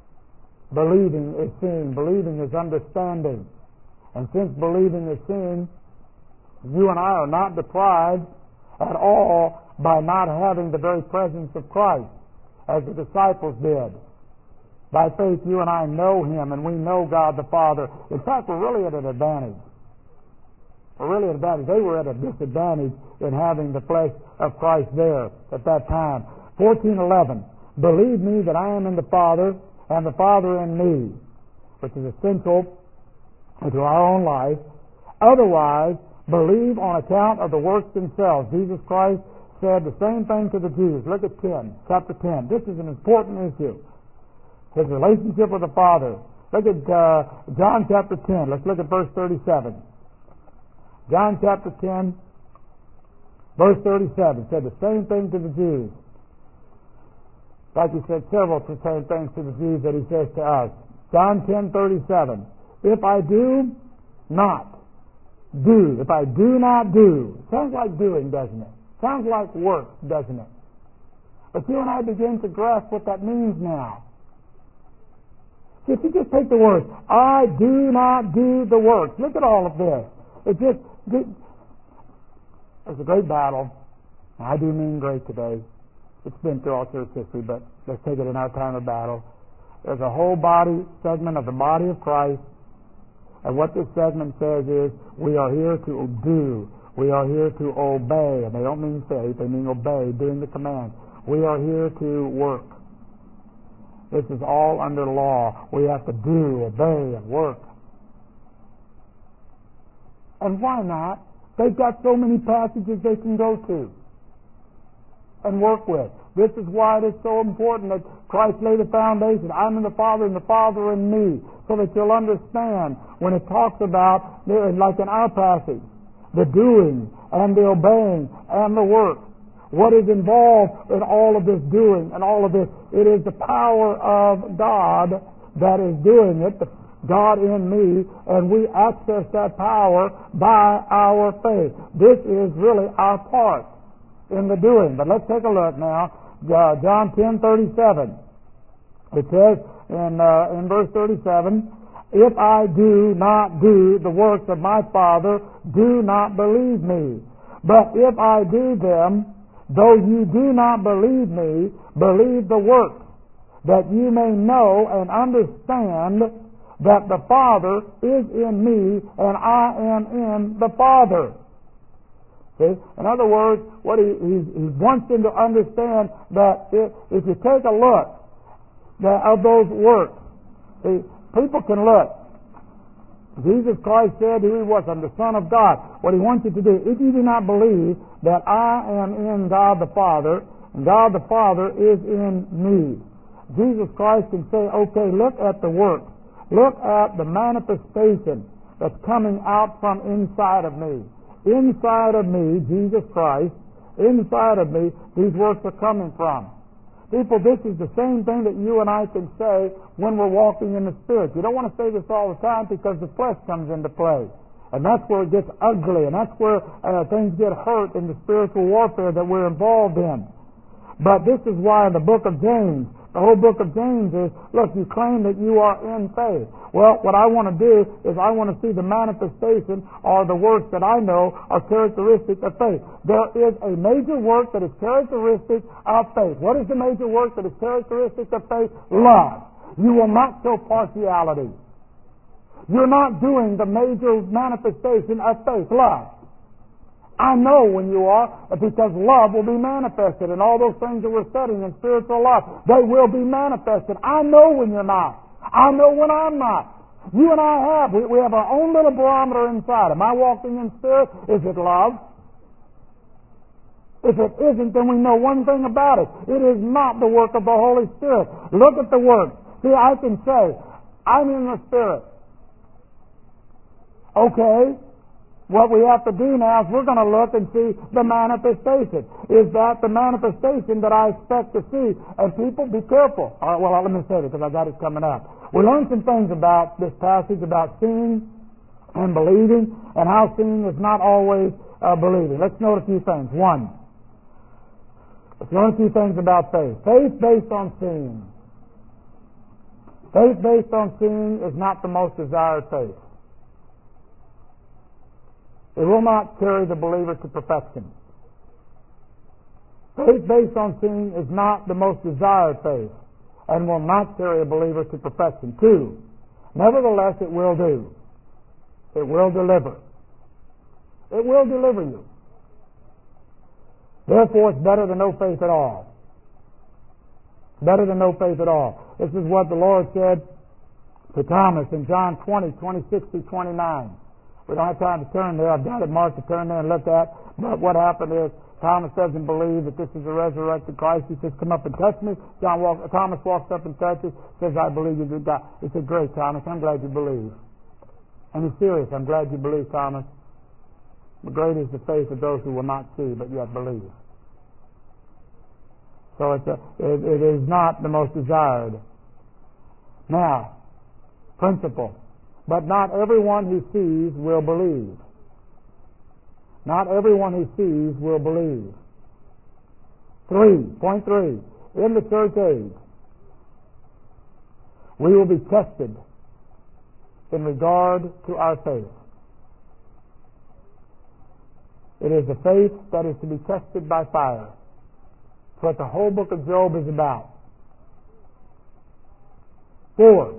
Believing is seeing. Believing is understanding. And since believing is seeing, you and I are not deprived at all by not having the very presence of Christ, as the disciples did. By faith, you and I know Him, and we know God the Father. In fact, we're really at an advantage. We're really at an advantage. They were at a disadvantage in having the flesh of Christ there at that time. 14:11. Believe me that I am in the Father, and the Father in me, which is essential to our own life. Otherwise, believe on account of the works themselves. Jesus Christ said the same thing to the Jews. Look at chapter 10. This is an important issue. His relationship with the Father. Look at John chapter 10. Let's look at verse 37. John chapter 10, verse 37 said the same thing to the Jews. In fact, he said several the same things to the Jews that he says to us. John 10:37. If I do not do, if I do not do, sounds like doing, doesn't it? Sounds like work, doesn't it? But you and I begin to grasp what that means now. See, if you just take the words, I do not do the work. Look at all of this. There's a great battle. I do mean great today. It's been through all church history, but let's take it in our time of battle. There's a whole segment of the body of Christ, and what this segment says is, we are here to do. We are here to obey. And they don't mean faith, they mean obey, doing the command. We are here to work. This is all under law. We have to do, obey, and work. And why not? They've got so many passages they can go to and work with. This is why it is so important that Christ laid the foundation. I'm in the Father and the Father in me. So that you'll understand when it talks about, like in our passage, the doing and the obeying and the work. What is involved in all of this doing and all of this? It is the power of God that is doing it, God in me, and we access that power by our faith. This is really our part in the doing. But let's take a look now. John 10:37. It says in verse 37, if I do not do the works of my Father, do not believe me. But if I do them, though you do not believe me, believe the works, that you may know and understand that the Father is in me and I am in the Father. See? In other words, what he wants them to understand that if you take a look of those works, see, people can look. Jesus Christ said who he was, I'm the Son of God. What he wants you to do, if you do not believe that I am in God the Father, and God the Father is in me, Jesus Christ can say, okay, look at the work. Look at the manifestation that's coming out from inside of me. Inside of me, Jesus Christ, inside of me, these works are coming from. People, this is the same thing that you and I can say when we're walking in the Spirit. You don't want to say this all the time because the flesh comes into play. And that's where it gets ugly, and that's where things get hurt in the spiritual warfare that we're involved in. But this is why in the book of James, the whole book of James is, look, you claim that you are in faith. Well, what I want to do is I want to see the manifestation or the works that I know are characteristic of faith. There is a major work that is characteristic of faith. What is the major work that is characteristic of faith? Love. You will not show partiality. You're not doing the major manifestation of faith, love. I know when you are, because love will be manifested, and all those things that we're studying in spiritual life, they will be manifested. I know when you're not. I know when I'm not. You and I have. We have our own little barometer inside. Am I walking in spirit? Is it love? If it isn't, then we know one thing about it. It is not the work of the Holy Spirit. Look at the work. See, I can say, I'm in the Spirit. Okay. What we have to do now is we're going to look and see the manifestation. Is that the manifestation that I expect to see? And people, be careful. All right, well, let me say it because I got it coming up. We learned some things about this passage about seeing and believing, and how seeing is not always believing. Let's note a few things. One, let's learn a few things about faith. Faith based on seeing. Faith based on seeing is not the most desired faith. It will not carry the believer to perfection. Faith based on seeing is not the most desired faith and will not carry a believer to perfection. Two, nevertheless it will do. It will deliver. It will deliver you. Therefore it's better than no faith at all. Better than no faith at all. This is what the Lord said to Thomas in John 20:26 through 29. We don't have time to turn there. I've got it marked to turn there and look at. But what happened is Thomas doesn't believe that this is a resurrected Christ. He says, come up and touch me. Thomas walks up and touches, says, I believe you did God. He said, great, Thomas, I'm glad you believe. And he's serious. I'm glad you believe, Thomas. But great is the faith of those who will not see, but yet believe. So it is not the most desired. Now, principle. But not everyone who sees will believe. Not everyone who sees will believe. 3.3. In the church age, we will be tested in regard to our faith. It is the faith that is to be tested by fire. That's what the whole book of Job is about. 4.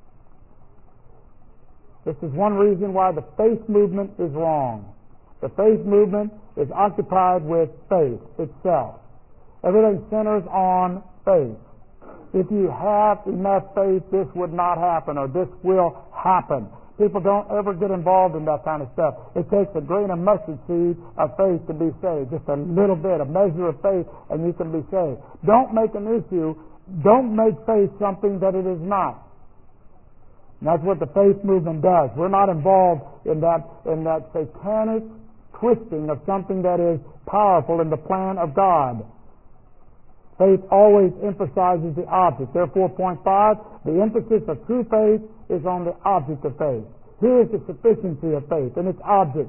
This is one reason why the faith movement is wrong. The faith movement is occupied with faith itself. Everything centers on faith. If you have enough faith, this would not happen, or this will happen. People don't ever get involved in that kind of stuff. It takes a grain of mustard seed of faith to be saved. Just a little bit, a measure of faith, and you can be saved. Don't make an issue. Don't make faith something that it is not. And that's what the faith movement does. We're not involved in that satanic twisting of something that is powerful in the plan of God. Faith always emphasizes the object. Therefore, point 5, the emphasis of true faith is on the object of faith. Here is the sufficiency of faith and its object.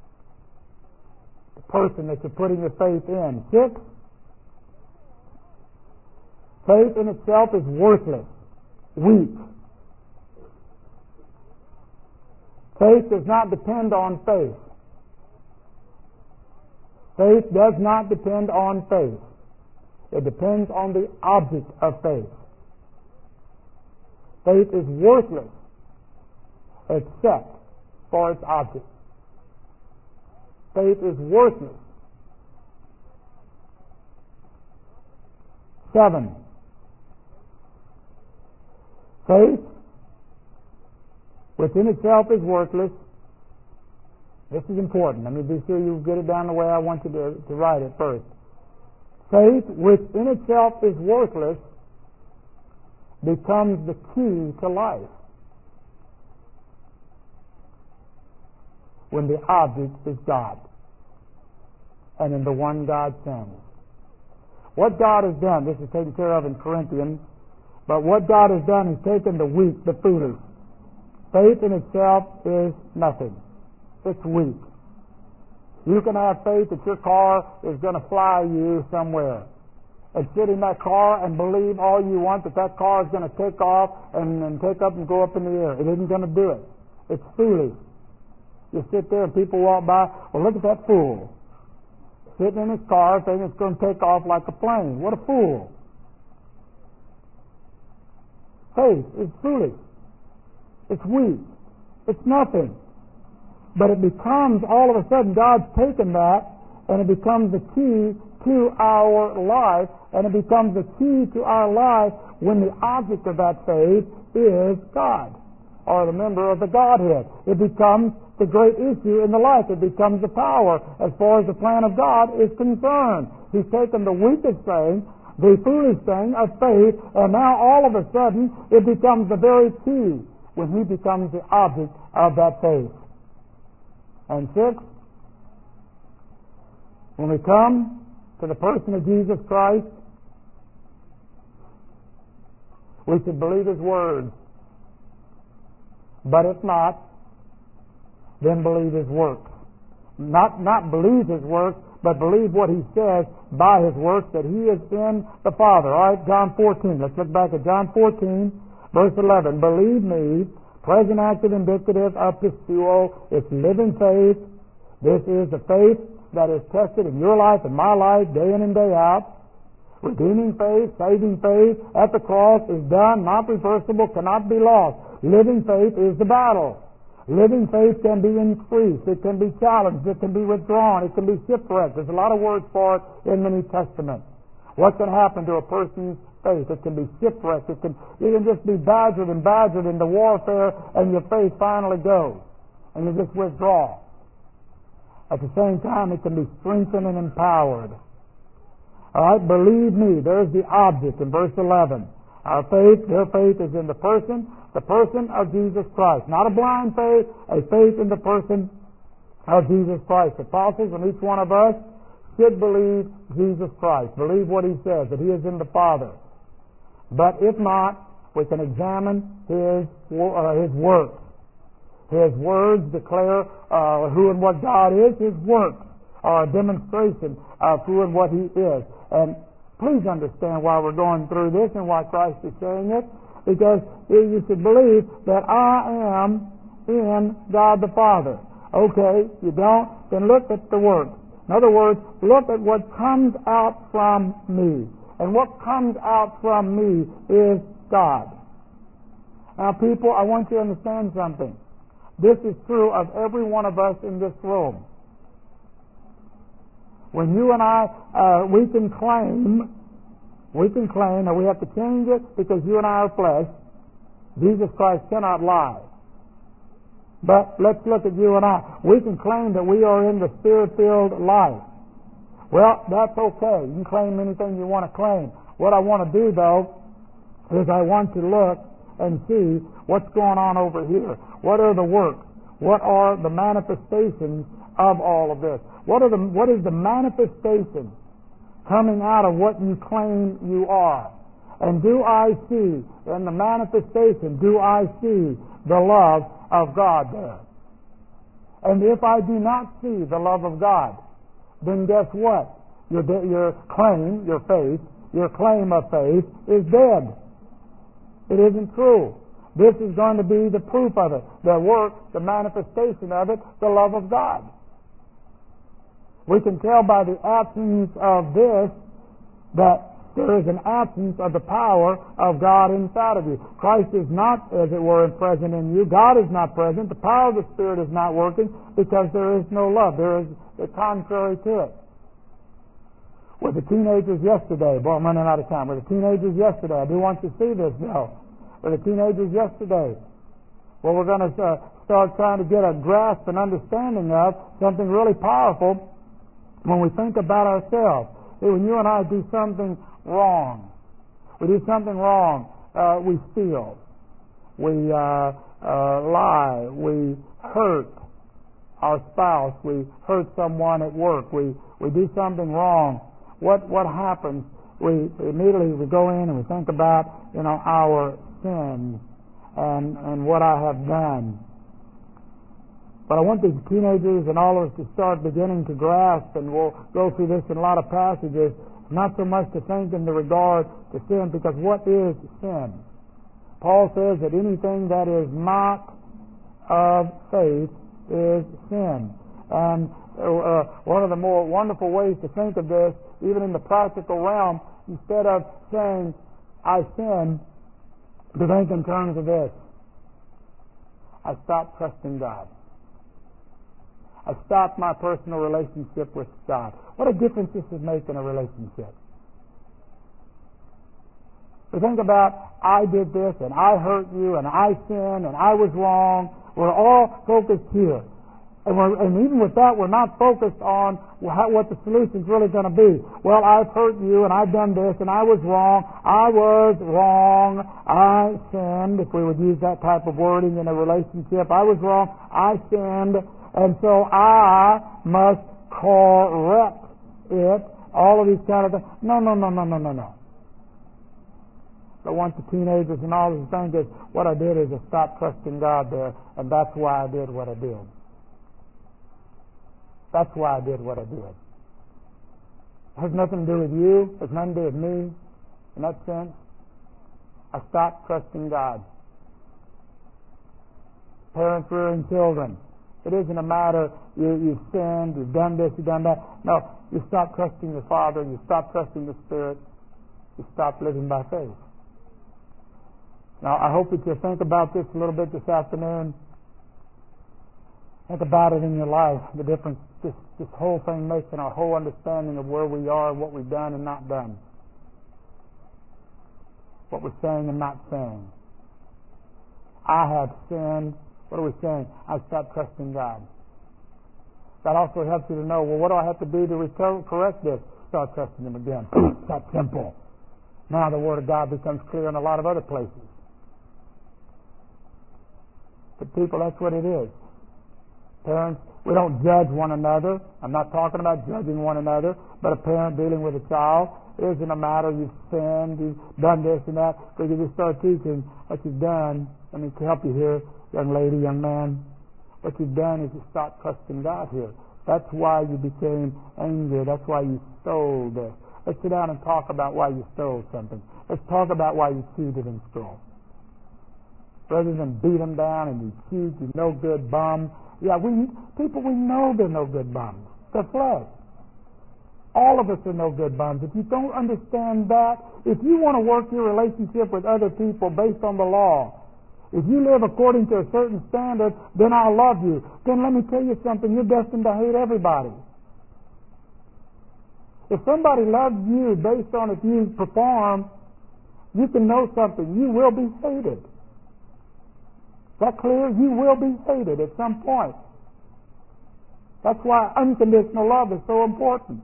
The person that you're putting your faith in. 6, faith in itself is worthless, weak. Faith does not depend on faith. Faith does not depend on faith. It depends on the object of faith. Faith is worthless except for its object. Faith is worthless. 7. Faith within itself is worthless. This is important. Let me be sure you get it down the way I want you to write it first. Faith, which in itself is worthless, becomes the key to life when the object is God and in the one God sends. What God has done, this is taken care of in Corinthians, but what God has done is taken the weak, the foolish. Faith in itself is nothing. It's weak. You can have faith that your car is going to fly you somewhere. And sit in that car and believe all you want that car is going to take off and take up and go up in the air. It isn't going to do it. It's foolish. You sit there and people walk by, well, look at that fool. Sitting in his car thinking it's going to take off like a plane. What a fool. Faith is foolish. It's weak. It's nothing. But it becomes, all of a sudden, God's taken that, and it becomes the key to our life, and it becomes the key to our life when the object of that faith is God, or the member of the Godhead. It becomes the great issue in the life. It becomes the power as far as the plan of God is concerned. He's taken the weakest thing, the foolish thing of faith, and now all of a sudden it becomes the very key when he becomes the object of that faith. And 6, when we come to the person of Jesus Christ, we should believe his words. But if not, then believe his works. Not believe his works, but believe what he says by his works, that he is in the Father. All right, John 14. Let's look back at John 14, verse 11. Believe me, present active indicative of pistuo, it's living faith. This is the faith that is tested in your life and my life day in and day out. Redeeming faith, saving faith at the cross is done, not reversible, cannot be lost. Living faith is the battle. Living faith can be increased, it can be challenged, it can be withdrawn, it can be shipwrecked. There's a lot of words for it in the New Testament. What can happen to a person's faith? It can be shipwrecked. You can just be badgered in the warfare, and your faith finally goes. and you just withdraw. At the same time, it can be strengthened and empowered. All right, believe me, there's the object in verse 11. Our faith, their faith is in the person of Jesus Christ. Not a blind faith, a faith in the person of Jesus Christ. The apostles and each one of us should believe Jesus Christ. Believe what He says, that He is in the Father. But if not, we can examine His works. His words declare who and what God is. His works are a demonstration of who and what He is. And please understand why we're going through this and why Christ is saying it. Because you should believe that I am in God the Father. Okay, you don't? Then look at the works. In other words, look at what comes out from me. And what comes out from me is God. Now, people, I want you to understand something. This is true of every one of us in this room. When you and I, we can claim, and we have to change it because you and I are flesh. Jesus Christ cannot lie. But let's look at you and I. We can claim that we are in the Spirit-filled life. Well, that's okay. You can claim anything you want to claim. What I want to do, though, is I want to look and see what's going on over here. What are the works? What are the manifestations of all of this? What is the manifestation coming out of what you claim you are? And do I see in the manifestation, do I see the love of God there? And if I do not see the love of God, then guess what? Your claim of faith is dead. It isn't true. This is going to be the proof of it, the work, the manifestation of it, the love of God. We can tell by the absence of this that there is an absence of the power of God inside of you. Christ is not, as it were, present in you. God is not present. The power of the Spirit is not working because there is no love. There is the contrary to it. With the teenagers yesterday, boy, I'm running out of time. With the teenagers yesterday, I do want you to see this now. With the teenagers yesterday, well, we're going to start trying to get a grasp and understanding of something really powerful when we think about ourselves. When you and I do something wrong, we steal, we lie, we hurt our spouse, we hurt someone at work, we do something wrong. What happens? We immediately go in and we think about our sins and what I have done. But I want these teenagers and all of us to start beginning to grasp, and we'll go through this in a lot of passages, not so much to think in the regard to sin, because what is sin? Paul says that anything that is not of faith is sin. And one of the more wonderful ways to think of this, even in the practical realm, instead of saying, I sin, to think in terms of this. I stopped trusting God. I stopped my personal relationship with God. What a difference this would make in a relationship. We think about, I did this, and I hurt you, and I sinned, and I was wrong. We're all focused here. And even with that, we're not focused on what the solution's really going to be. Well, I've hurt you, and I've done this, and I was wrong. I was wrong. I sinned, if we would use that type of wording in a relationship. I was wrong. I sinned. And so I must correct it. All of these kind of things. No. But once the teenagers and all these things, what I did is I stopped trusting God there, and that's why I did what I did. That's why I did what I did. It has nothing to do with you. It has nothing to do with me. In that sense, I stopped trusting God. Parents rearing children. It isn't a matter, you've sinned, you've done this, you've done that. No, you stop trusting the Father, you stop trusting the Spirit, you stop living by faith. Now, I hope that you'll think about this a little bit this afternoon. Think about it in your life, the difference this whole thing makes in our whole understanding of where we are, what we've done and not done. What we're saying and not saying. I have sinned What are we saying? I stopped trusting God. That also helps you to know, well, what do I have to do to correct this? Start trusting Him again. It's that simple. Now the Word of God becomes clear in a lot of other places. But people, that's what it is. Parents, we don't judge one another. I'm not talking about judging one another, but a parent dealing with a child, it isn't a matter you've sinned, you've done this and that, because you just start teaching what you've done. Let me help you here, young lady, young man. What you've done is you stopped trusting God here. That's why you became angry. That's why you stole this. Let's sit down and talk about why you stole something. Let's talk about why you cheated and stole. Rather than beat them down and you cheat, you no good bum. Yeah, we know they're no good bums. They're flesh. All of us are no good bums. If you don't understand that, if you want to work your relationship with other people based on the law, if you live according to a certain standard, then I'll love you. Then let me tell you something, you're destined to hate everybody. If somebody loves you based on if you perform, you can know something. You will be hated. Is that clear? You will be hated at some point. That's why unconditional love is so important.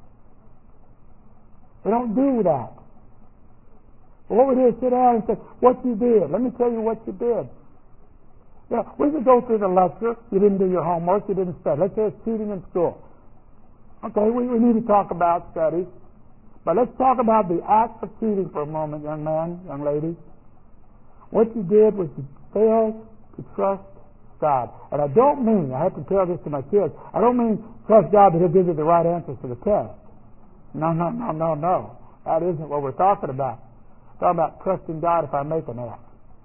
We don't do that. Well, what we do is sit down and say, what you did. Let me tell you what you did. Yeah, we could go through the lecture. You didn't do your homework. You didn't study. Let's say it's cheating in school. Okay, we need to talk about studies. But let's talk about the act of cheating for a moment, young man, young lady. What you did was you failed to trust God. And I don't mean, I have to tell this to my kids, I don't mean trust God that He'll give you the right answers to the test. No. That isn't what we're talking about. We're talking about trusting God if I make an F.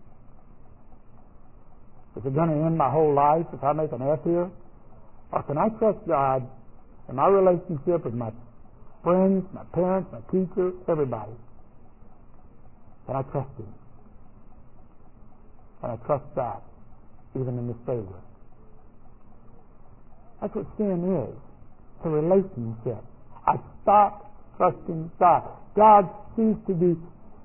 Is it going to end my whole life if I make an F here? Or can I trust God in my relationship with my friends, my parents, my teacher, everybody? Can I trust Him? Can I trust God, even in this failure? That's what sin is. It's a relationship. I stopped trusting God. God ceased to be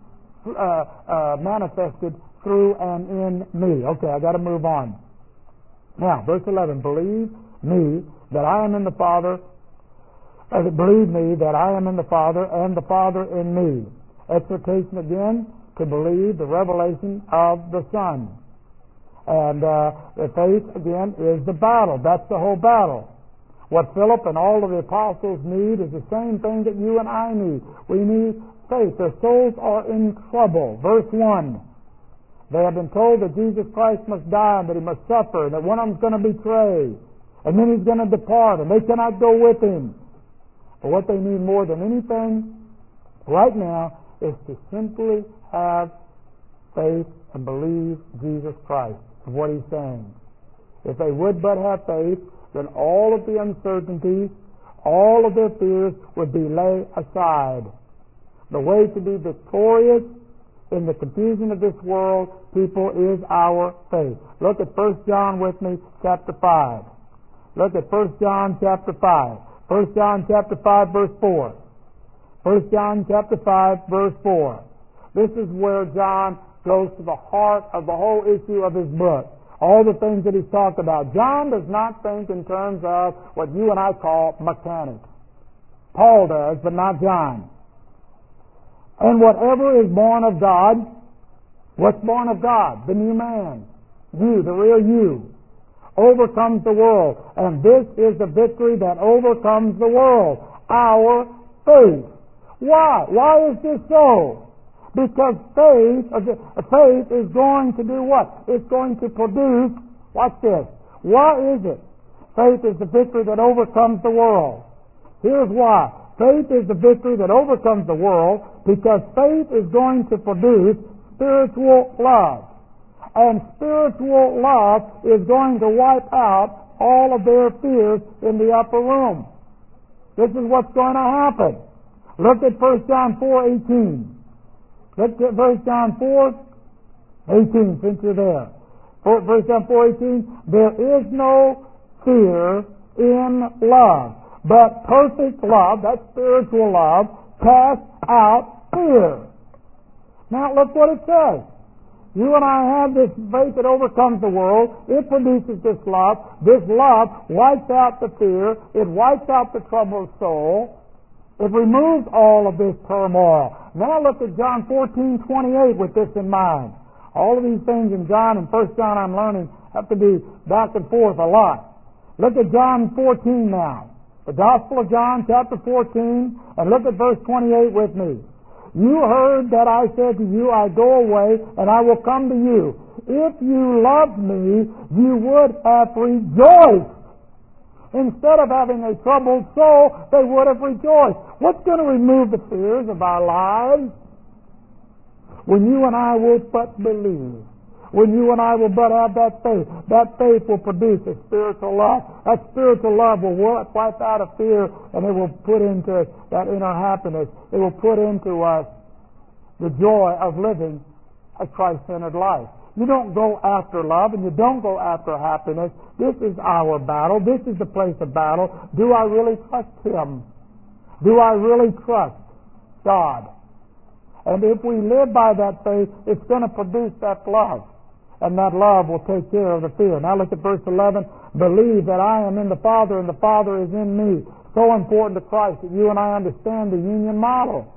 manifested through and in me. Okay, I got to move on. Now, verse 11, believe me that I am in the Father, believe me that I am in the Father and the Father in me. Exhortation again to believe the revelation of the Son. And the faith, again, is the battle. That's the whole battle. What Philip and all of the apostles need is the same thing that you and I need. We need faith. Their souls are in trouble. Verse 1. They have been told that Jesus Christ must die and that He must suffer and that one of them is going to betray and then He's going to depart and they cannot go with Him. But what they need more than anything right now is to simply have faith and believe Jesus Christ and what He's saying. If they would but have faith, then all of the uncertainties, all of their fears would be laid aside. The way to be victorious in the confusion of this world, people, is our faith. Look at 1 John with me, chapter 5. Look at 1 John chapter 5. 1 John chapter 5, verse 4. 1 John chapter 5, verse 4. This is where John goes to the heart of the whole issue of his book. All the things that he's talked about. John does not think in terms of what you and I call mechanics. Paul does, but not John. And whatever is born of God, what's born of God? The new man. You, the real you, overcomes the world. And this is the victory that overcomes the world. Our faith. Why? Why is this so? Because faith is going to do what? It's going to produce, watch this. Why is it? Faith is the victory that overcomes the world. Here's why. Faith is the victory that overcomes the world because faith is going to produce spiritual love. And spiritual love is going to wipe out all of their fears in the upper room. This is what's going to happen. Look at 1 John 4:18. Let's get 1 John 4:18, since you're there. 1 John 4:18, there is no fear in love, but perfect love, that's spiritual love, casts out fear. Now look what it says. You and I have this faith that overcomes the world. It produces this love. This love wipes out the fear. It wipes out the troubled soul. It removes all of this turmoil. Now look at John 14:28 with this in mind. All of these things in John and 1 John I'm learning have to be back and forth a lot. Look at John 14 now. The Gospel of John, chapter 14, and look at verse 28 with me. You heard that I said to you, I go away, and I will come to you. If you loved me, you would have rejoiced. Instead of having a troubled soul, they would have rejoiced. What's going to remove the fears of our lives? When you and I will but believe. When you and I will but have that faith will produce a spiritual love. That spiritual love will wipe out a fear, and it will put into that inner happiness. It will put into us the joy of living a Christ-centered life. You don't go after love, and you don't go after happiness. This is our battle. This is the place of battle. Do I really trust Him? Do I really trust God? And if we live by that faith, it's going to produce that love. And that love will take care of the fear. Now look at verse 11. Believe that I am in the Father and the Father is in me. So important to Christ that you and I understand the union model.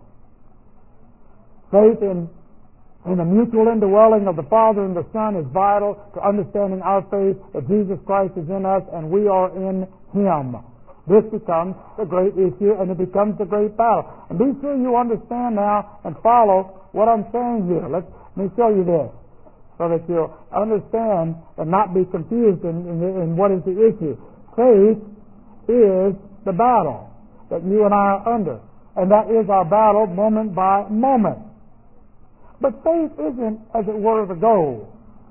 Faith in the mutual indwelling of the Father and the Son is vital to understanding our faith that Jesus Christ is in us and we are in Him. This becomes the great issue and it becomes the great battle. And be sure you understand now and follow what I'm saying here. Let me show you this, so that you'll understand and not be confused in what is the issue. Faith is the battle that you and I are under. And that is our battle moment by moment. But faith isn't, as it were, the goal.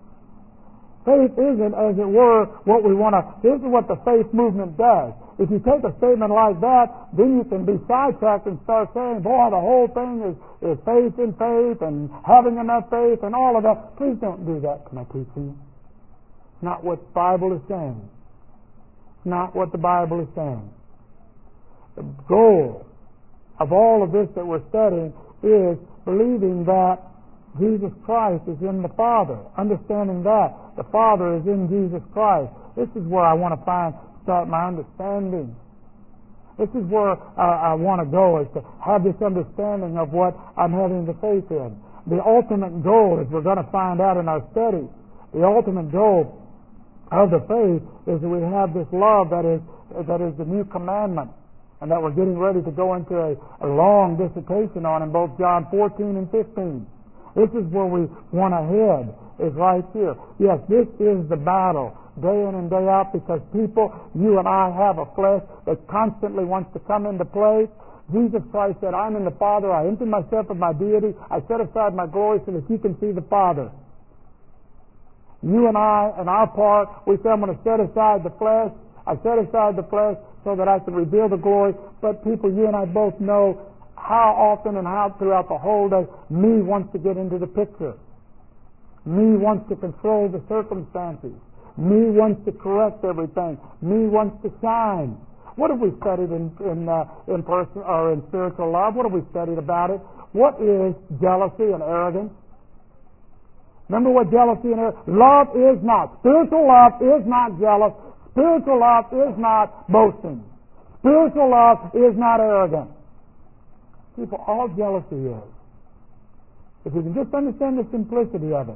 Faith isn't, as it were, what we want to... This is what the faith movement does. If you take a statement like that, then you can be sidetracked and start saying, boy, the whole thing is faith in faith and having enough faith and all of that. Please don't do that to my teaching. It's not what the Bible is saying. It's not what the Bible is saying. The goal of all of this that we're studying is believing that Jesus Christ is in the Father. Understanding that the Father is in Jesus Christ. This is where I want to start my understanding. This is where I want to go, is to have this understanding of what I'm having the faith in. The ultimate goal, as we're going to find out in our study, the ultimate goal of the faith is that we have this love that is the new commandment, and that we're getting ready to go into a long dissertation on in both John 14 and 15. This is where we want to head, is right here. Yes, this is the battle, day in and day out, because people, you and I, have a flesh that constantly wants to come into play. Jesus Christ said, I'm in the Father, I empty myself of my deity, I set aside my glory so that you can see the Father. You and I, in our part, we say, I'm going to set aside the flesh. I set aside the flesh so that I can reveal the glory. But people, you and I both know how often and how throughout the whole day, me wants to get into the picture. Me wants to control the circumstances. Me wants to correct everything. Me wants to shine. What have we studied in person or in spiritual love? What have we studied about it? What is jealousy and arrogance? Remember what jealousy and arrogance... Love is not. Spiritual love is not jealous. Spiritual love is not boasting. Spiritual love is not arrogant. People, all jealousy is. If you can just understand the simplicity of it.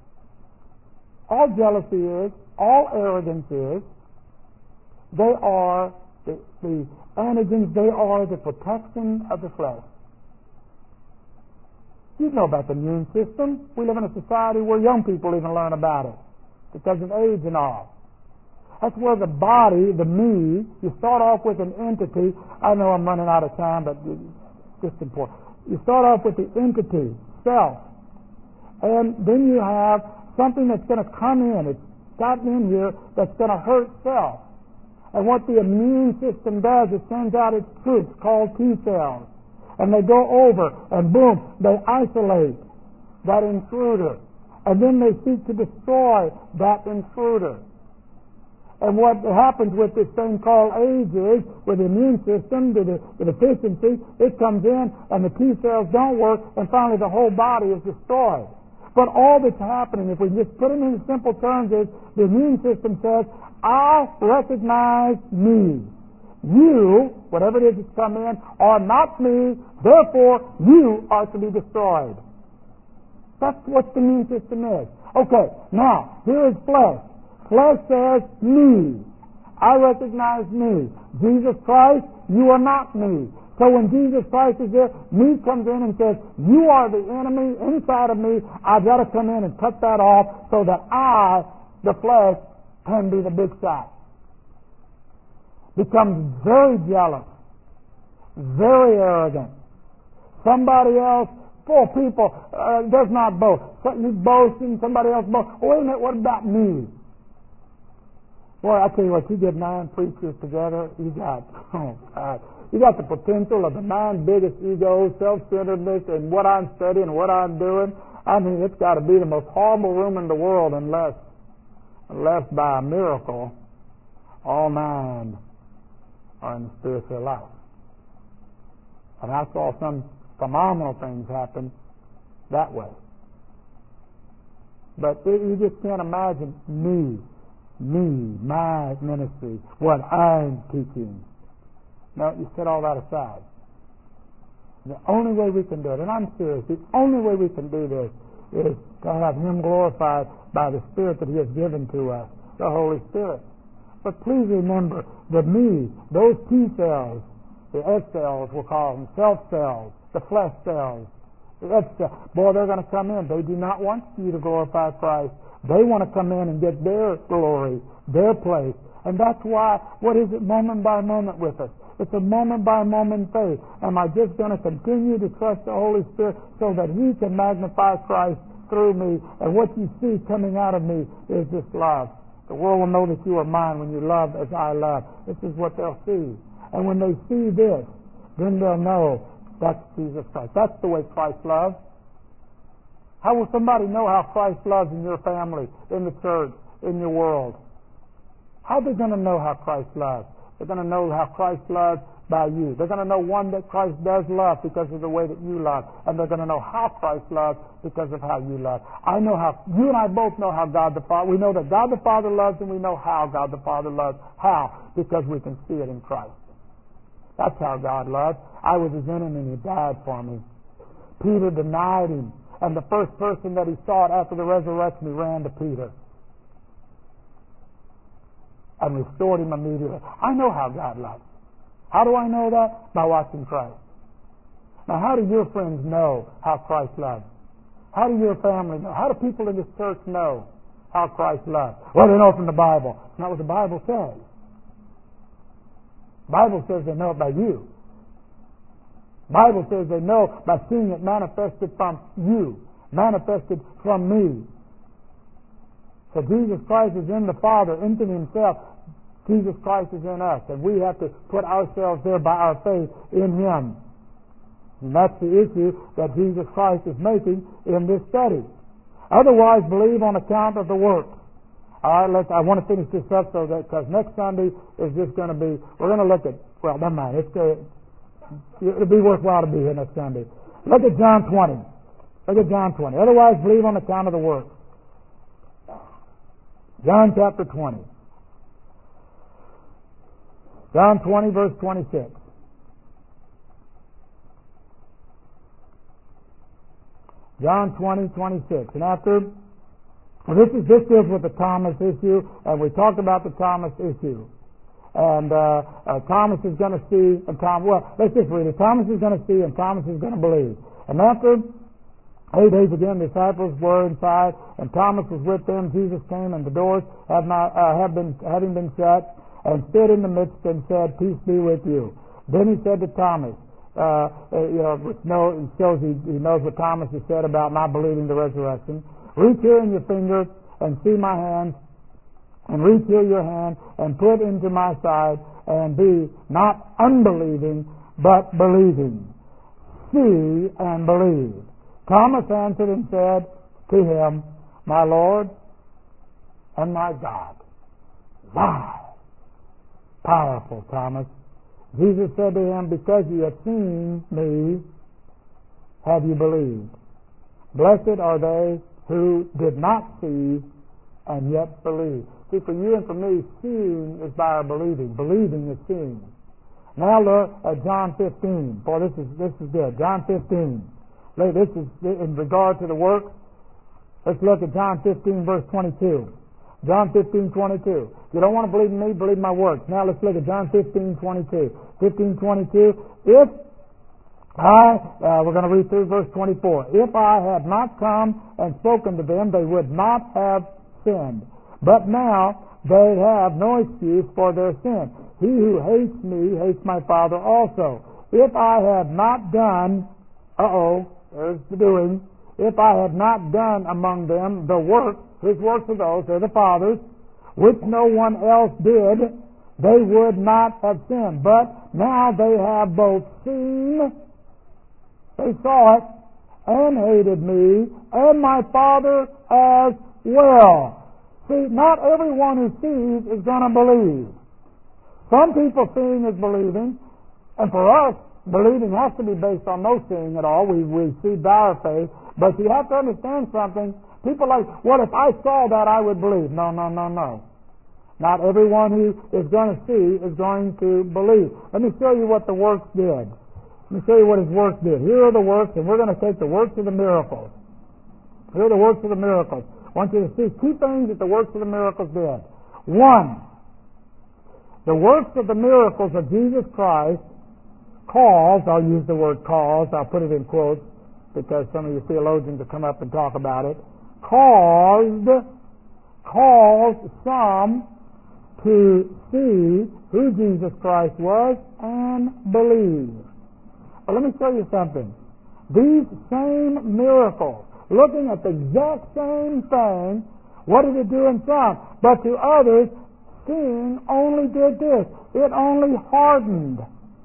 All jealousy is, all arrogance is, they are the antigens, they are the protection of the flesh. You know about the immune system. We live in a society where young people even learn about it because of age and all. That's where the body, the me, you start off with an entity. I know I'm running out of time, but it's just important. You start off with the entity, self, and then you have something that's going to come in. It's gotten in here that's going to hurt self. And what the immune system does, it sends out its troops called T cells. And they go over and boom, they isolate that intruder. And then they seek to destroy that intruder. And what happens with this thing called age is, with the immune system, the deficiency, it comes in and the T cells don't work and finally the whole body is destroyed. But all that's happening, if we just put it in simple terms, is the immune system says, I recognize me. You, whatever it is that's come in, are not me, therefore you are to be destroyed. That's what the immune system is. Okay, now, here is flesh. Flesh says, me. I recognize me. Jesus Christ, you are not me. So when Jesus Christ is there, me comes in and says, you are the enemy inside of me. I've got to come in and cut that off so that I, the flesh, can be the big shot. Becomes very jealous, very arrogant. Somebody else, poor people, does not boast. You boast and somebody else boasts. Oh, wait a minute, what about me? Boy, I tell you what, you get 9 preachers together, you got, oh God. You got the potential of the 9 biggest egos, self-centeredness, and what I'm studying, what I'm doing. I mean, it's got to be the most horrible room in the world unless by a miracle, all 9 are in the spiritual life. And I saw some phenomenal things happen that way. But you just can't imagine me, my ministry, what I'm teaching. No, you set all that aside. The only way we can do it, and I'm serious, the only way we can do this is to have Him glorified by the Spirit that He has given to us, the Holy Spirit. But please remember, the me, those T cells, the S cells we'll call them, self cells, the flesh cells, the S cells, boy, they're going to come in. They do not want you to glorify Christ. They want to come in and get their glory, their place. And that's why, what is it moment by moment with us? It's a moment-by-moment faith. Am I just going to continue to trust the Holy Spirit so that He can magnify Christ through me? And what you see coming out of me is this love. The world will know that you are mine when you love as I love. This is what they'll see. And when they see this, then they'll know that's Jesus Christ. That's the way Christ loves. How will somebody know how Christ loves in your family, in the church, in your world? How are they going to know how Christ loves? They're going to know how Christ loves by you. They're going to know, one, that Christ does love because of the way that you love. And they're going to know how Christ loves because of how you love. I know how, you and I both know how God the Father, we know that God the Father loves, and we know how God the Father loves. How? Because we can see it in Christ. That's how God loves. I was His enemy and He died for me. Peter denied Him. And the first person that he saw it after the resurrection, he ran to Peter and restored him immediately. I know how God loves. How do I know that? By watching Christ. Now, how do your friends know how Christ loves? How do your family know? How do people in this church know how Christ loves? Well, they know from the Bible. It's not what the Bible says. The Bible says they know it by you. The Bible says they know by seeing it manifested from you, manifested from me. So Jesus Christ is in the Father, into Himself. Jesus Christ is in us, and we have to put ourselves there by our faith in Him. And that's the issue that Jesus Christ is making in this study. Otherwise, believe on account of the work. All right, I want to finish this up so that, because next Sunday is just going to be, we're going to look at, well, never mind, it'll be worthwhile to be here next Sunday. Look at John 20. Look at John 20. Otherwise, believe on account of the work. John chapter 20. John 20, verse 26. John 20, 26. And after, well, this deals with the Thomas issue, and we talked about the Thomas issue. And Thomas is going to see, and let's just read it. Thomas is going to see, and Thomas is going to believe. And after 8 days again, the disciples were inside, and Thomas was with them. Jesus came, and the doors having been shut, and stood in the midst and said, "Peace be with you." Then He said to Thomas, it shows he knows what Thomas has said about not believing the resurrection. "Reach here in your finger and see my hands, and reach here your hand and put into my side, and be not unbelieving, but believing. See and believe." Thomas answered and said to Him, "My Lord and my God." Wow! Powerful, Thomas. Jesus said to him, "Because you have seen me, have you believed? Blessed are they who did not see and yet believed. See, for you and for me, seeing is by our believing. Believing is seeing. Now look at John 15. Boy, this is good. John 15. Look, this is in regard to the work. Let's look at John 15, verse 22. John 15, 22. You don't want to believe in me, believe my works. Now let's look at John 15, 22. 15, 22. If we're going to read through verse 24. If I had not come and spoken to them, they would not have sinned. But now they have no excuse for their sin. He who hates me hates my Father also. If I had not done, there's the doing. If I had not done among them the work, his works are those, they're the Father's, which no one else did, they would not have sinned. But now they have both seen, they saw it, and hated me, and my Father as well. See, not everyone who sees is going to believe. Some people seeing is believing, and for us, believing has to be based on no seeing at all. We see by our faith, but you have to understand something. People like, well, if I saw that, I would believe. No. Not everyone who is going to see is going to believe. Let me show you what the works did. Let me show you what his works did. Here are the works, and we're going to take the works of the miracles. Here are the works of the miracles. I want you to see two things that the works of the miracles did. One, the works of the miracles of Jesus Christ caused, I'll use the word caused, I'll put it in quotes because some of you theologians will come up and talk about it, caused some to see who Jesus Christ was and believe. But let me show you something. These same miracles, looking at the exact same thing, what did it do in some? But to others, seeing only did this. It only hardened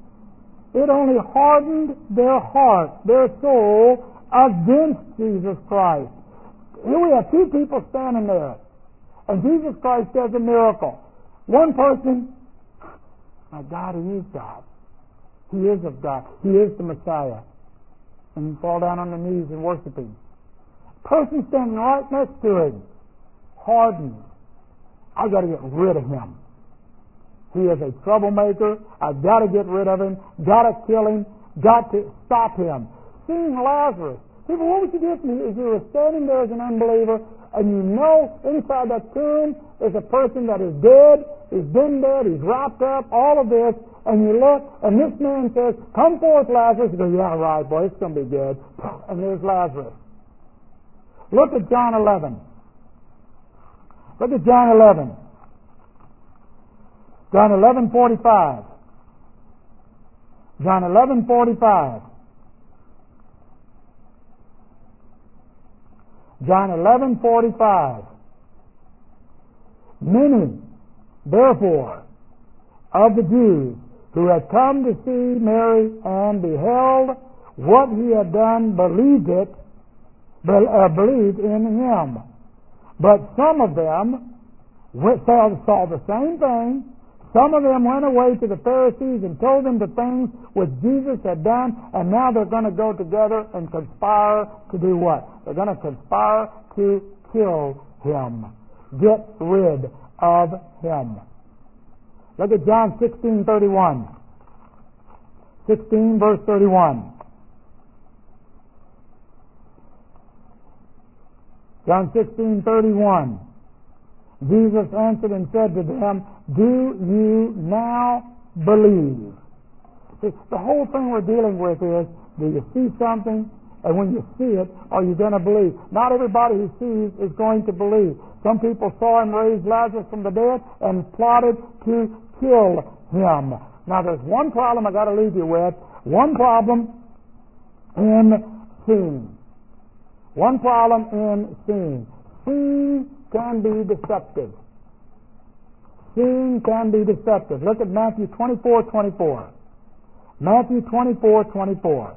their heart, their soul, against Jesus Christ. Here we have two people standing there, and Jesus Christ does a miracle. One person, my God, he is God. He is of God. He is the Messiah. And you fall down on the knees and worship him. Person standing right next to him, hardened. I got to get rid of him. He is a troublemaker. I've got to get rid of him. Got to kill him. Got to stop him. Seeing Lazarus. People, what would you do if you were standing there as an unbeliever and you know inside that tomb is a person that is dead, he's been dead, he's wrapped up, all of this, and you look and this man says, come forth, Lazarus. You go, yeah, right, boy, it's going to be good. And there's Lazarus. Look at John 11. Look at John 11. John 11:45. John 11:45. John 11:45. Many, therefore, of the Jews who had come to see Mary and beheld what he had done believed in him. But some of them saw the same thing. Some of them went away to the Pharisees and told them the things which Jesus had done, and now they're going to go together and conspire to do what? They're going to conspire to kill him. Get rid of him. Look at John 16:31. 16 verse 31. John 16:31. Jesus answered and said to them, do you now believe? See, the whole thing we're dealing with is, do you see something? And when you see it, are you going to believe? Not everybody who sees is going to believe. Some people saw him raise Lazarus from the dead and plotted to kill him. Now there's one problem I got to leave you with. One problem in seeing. One problem in seeing. Seeing can be deceptive. Seeing can be deceptive. Look at Matthew 24:24. Matthew 24:24.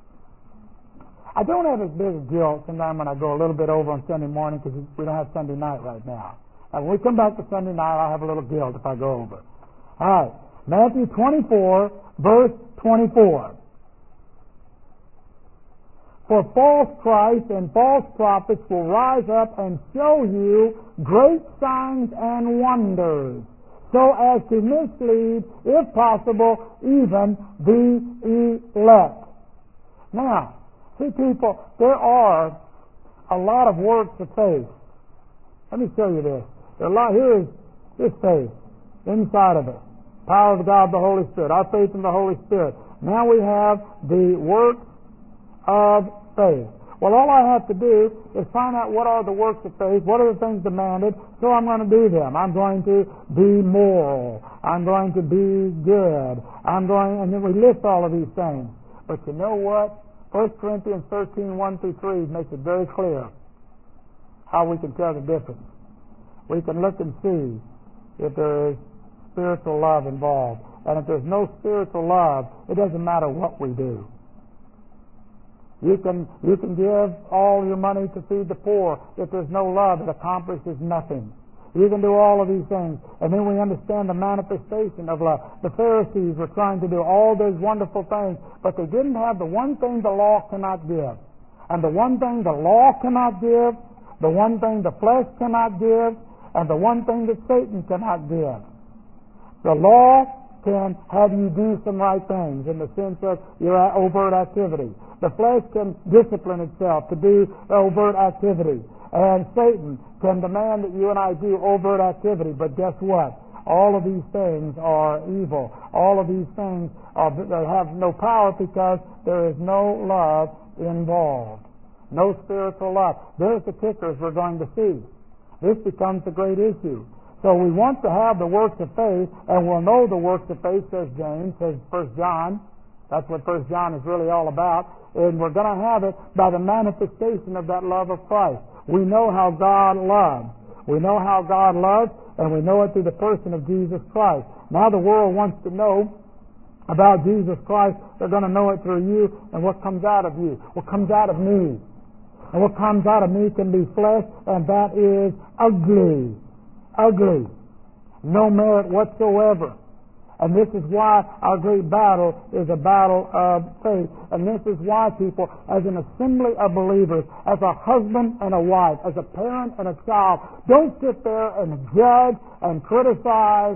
I don't have as big a guilt sometimes when I go a little bit over on Sunday morning because we don't have Sunday night right now. Now when we come back to Sunday night, I'll have a little guilt if I go over. All right. Matthew 24, verse 24. For false Christs and false prophets will rise up and show you great signs and wonders, so as to mislead, if possible, even the elect. Now, see people, there are a lot of works of faith. Let me show you this. Here is faith inside of it. Power of God, the Holy Spirit. Our faith in the Holy Spirit. Now we have the works of faith. Well, all I have to do is find out what are the works of faith, what are the things demanded, so I'm going to do them. I'm going to be moral. I'm going to be good. And then we list all of these things. But you know what? 1 Corinthians 13, 1 through 3 makes it very clear how we can tell the difference. We can look and see if there is spiritual love involved. And if there's no spiritual love, it doesn't matter what we do. You can give all your money to feed the poor. If there's no love, it accomplishes nothing. You can do all of these things. And then we understand the manifestation of love. The Pharisees were trying to do all those wonderful things, but they didn't have the one thing the law cannot give. And the one thing the law cannot give, the one thing the flesh cannot give, and the one thing that Satan cannot give. The law can have you do some right things in the sense of your overt activity. The flesh can discipline itself to do overt activity. And Satan can demand that you and I do overt activity. But guess what? All of these things are evil. All of these things have no power because there is no love involved. No spiritual love. There's the kickers we're going to see. This becomes a great issue. So we want to have the works of faith, and we'll know the works of faith, says James, says 1 John. That's what 1 John is really all about. And we're going to have it by the manifestation of that love of Christ. We know how God loves. We know how God loves, and we know it through the person of Jesus Christ. Now the world wants to know about Jesus Christ. They're going to know it through you and what comes out of you, what comes out of me. And what comes out of me can be flesh, and that is ugly. Ugly. No merit whatsoever. And this is why our great battle is a battle of faith. And this is why people, as an assembly of believers, as a husband and a wife, as a parent and a child, don't sit there and judge and criticize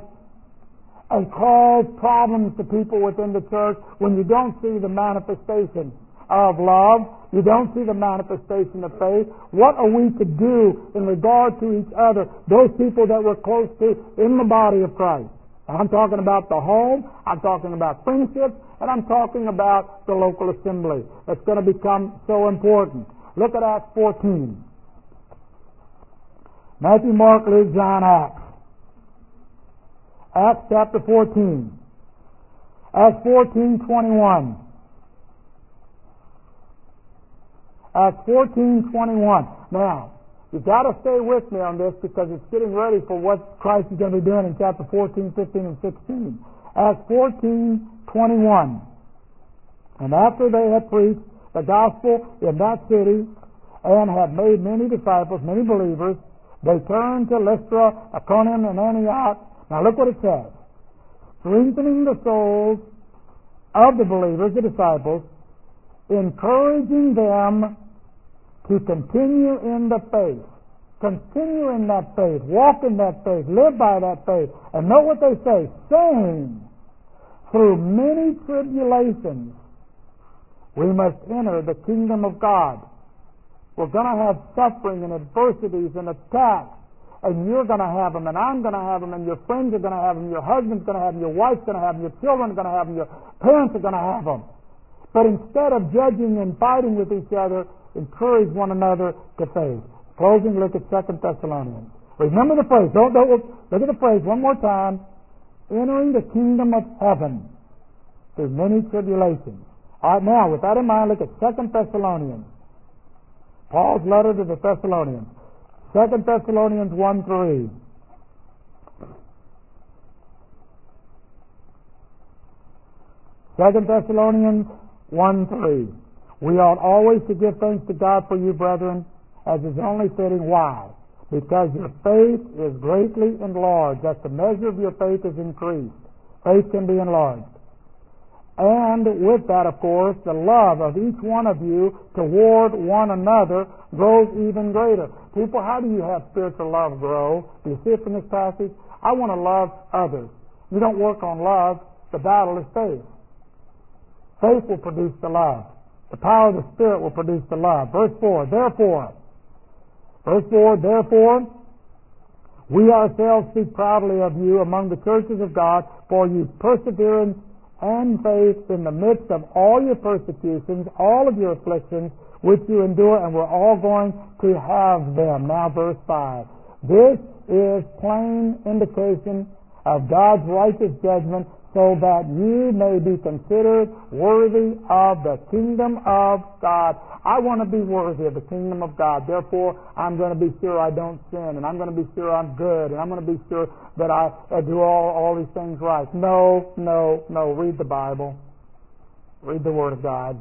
and cause problems to people within the church when you don't see the manifestation of love. You don't see the manifestation of faith. What are we to do in regard to each other, those people that we're close to in the body of Christ? I'm talking about the home, I'm talking about friendships, and I'm talking about the local assembly. It's going to become so important. Look at Acts 14. Matthew, Mark, Luke, John, Acts. Acts chapter 14. Acts 14:21. Acts 14:21. Now, you've got to stay with me on this because it's getting ready for what Christ is going to be doing in chapter 14, 15, and 16. Acts 14:21. And after they had preached the gospel in that city and had made many disciples, many believers, they turned to Lystra, Iconium, and Antioch. Now look what it says. Strengthening the souls of the believers, the disciples, encouraging them to continue in the faith. Continue in that faith. Walk in that faith. Live by that faith. And know what they say. Saying, through many tribulations, we must enter the kingdom of God. We're going to have suffering and adversities and attacks. And you're going to have them, and I'm going to have them, and your friends are going to have them, your husband's going to have them, your wife's going to have them, your children are going to have them, your parents are going to have them. But instead of judging and fighting with each other, encourage one another to faith. Closing, look at 2 Thessalonians. Remember the phrase. Don't look at the phrase one more time. Entering the kingdom of heaven through many tribulations. All right, now, with that in mind, look at 2 Thessalonians. Paul's letter to the Thessalonians. 2 Thessalonians 1:3. 2 Thessalonians 1:3. We ought always to give thanks to God for you, brethren, as is only fitting. Why? Because your faith is greatly enlarged. That the measure of your faith is increased. Faith can be enlarged. And with that, of course, the love of each one of you toward one another grows even greater. People, how do you have spiritual love grow? Do you see it from this passage? I want to love others. You don't work on love. The battle is faith. Faith will produce the love. The power of the Spirit will produce the love. Verse 4, therefore, we ourselves speak proudly of you among the churches of God for your perseverance and faith in the midst of all your persecutions, all of your afflictions, which you endure, and we're all going to have them. Now verse 5. This is plain indication of God's righteous judgment, so that you may be considered worthy of the kingdom of God. I want to be worthy of the kingdom of God. Therefore, I'm going to be sure I don't sin, and I'm going to be sure I'm good, and I'm going to be sure that I do all these things right. No. Read the Bible. Read the Word of God.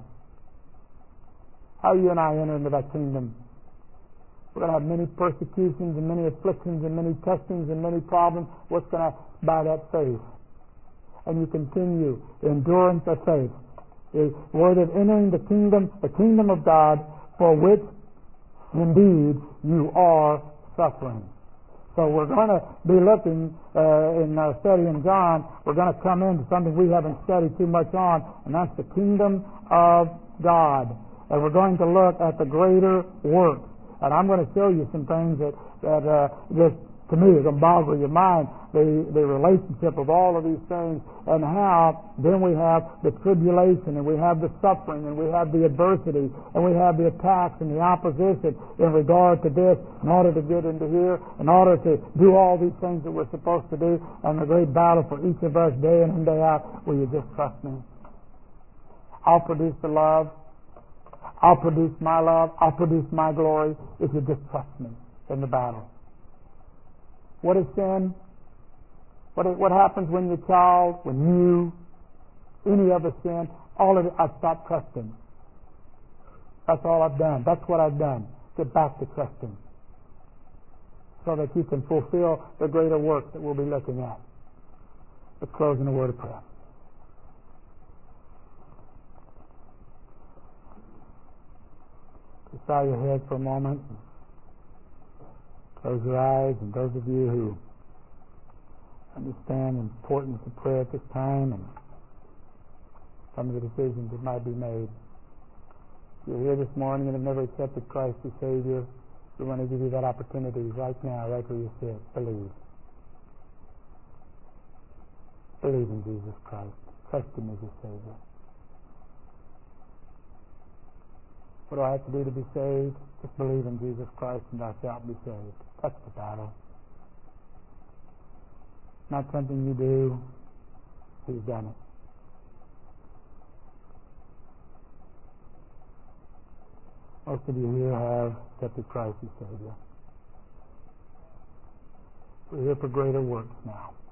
How you and I enter into that kingdom? We're going to have many persecutions and many afflictions and many testings and many problems. What's going to by that faith? And you continue the endurance of faith. The word of entering the kingdom of God, for which indeed you are suffering. So we're going to be looking in our study in John, we're going to come into something we haven't studied too much on, and that's the kingdom of God. And we're going to look at the greater works. And I'm going to show you some things that just to me is going to boggle your mind, the relationship of all of these things, and how then we have the tribulation, and we have the suffering, and we have the adversity, and we have the attacks and the opposition in regard to this, in order to get into here, in order to do all these things that we're supposed to do, and the great battle for each of us day in and day out. Will you just trust me? I'll produce the love. I'll produce my love. I'll produce my glory if you just trust me in the battle. What is sin? What happens when your child, when you, any of us sin? All of it, I've stopped trusting. That's all I've done. That's what I've done. Get back to trusting, so that you can fulfill the greater work that we'll be looking at. Let's close in a word of prayer. Just bow your head for a moment. Close your eyes, and those of you who understand the importance of prayer at this time and some of the decisions that might be made. If you're here this morning and have never accepted Christ as Savior, we want to give you that opportunity right now, right where you sit. Believe. Believe in Jesus Christ. Trust Him as your Savior. What do I have to do to be saved? Just believe in Jesus Christ and thou shalt be saved. That's the battle. Not something you do. He's done it. Most of you here have accepted Christ as Savior. We're here for greater works now.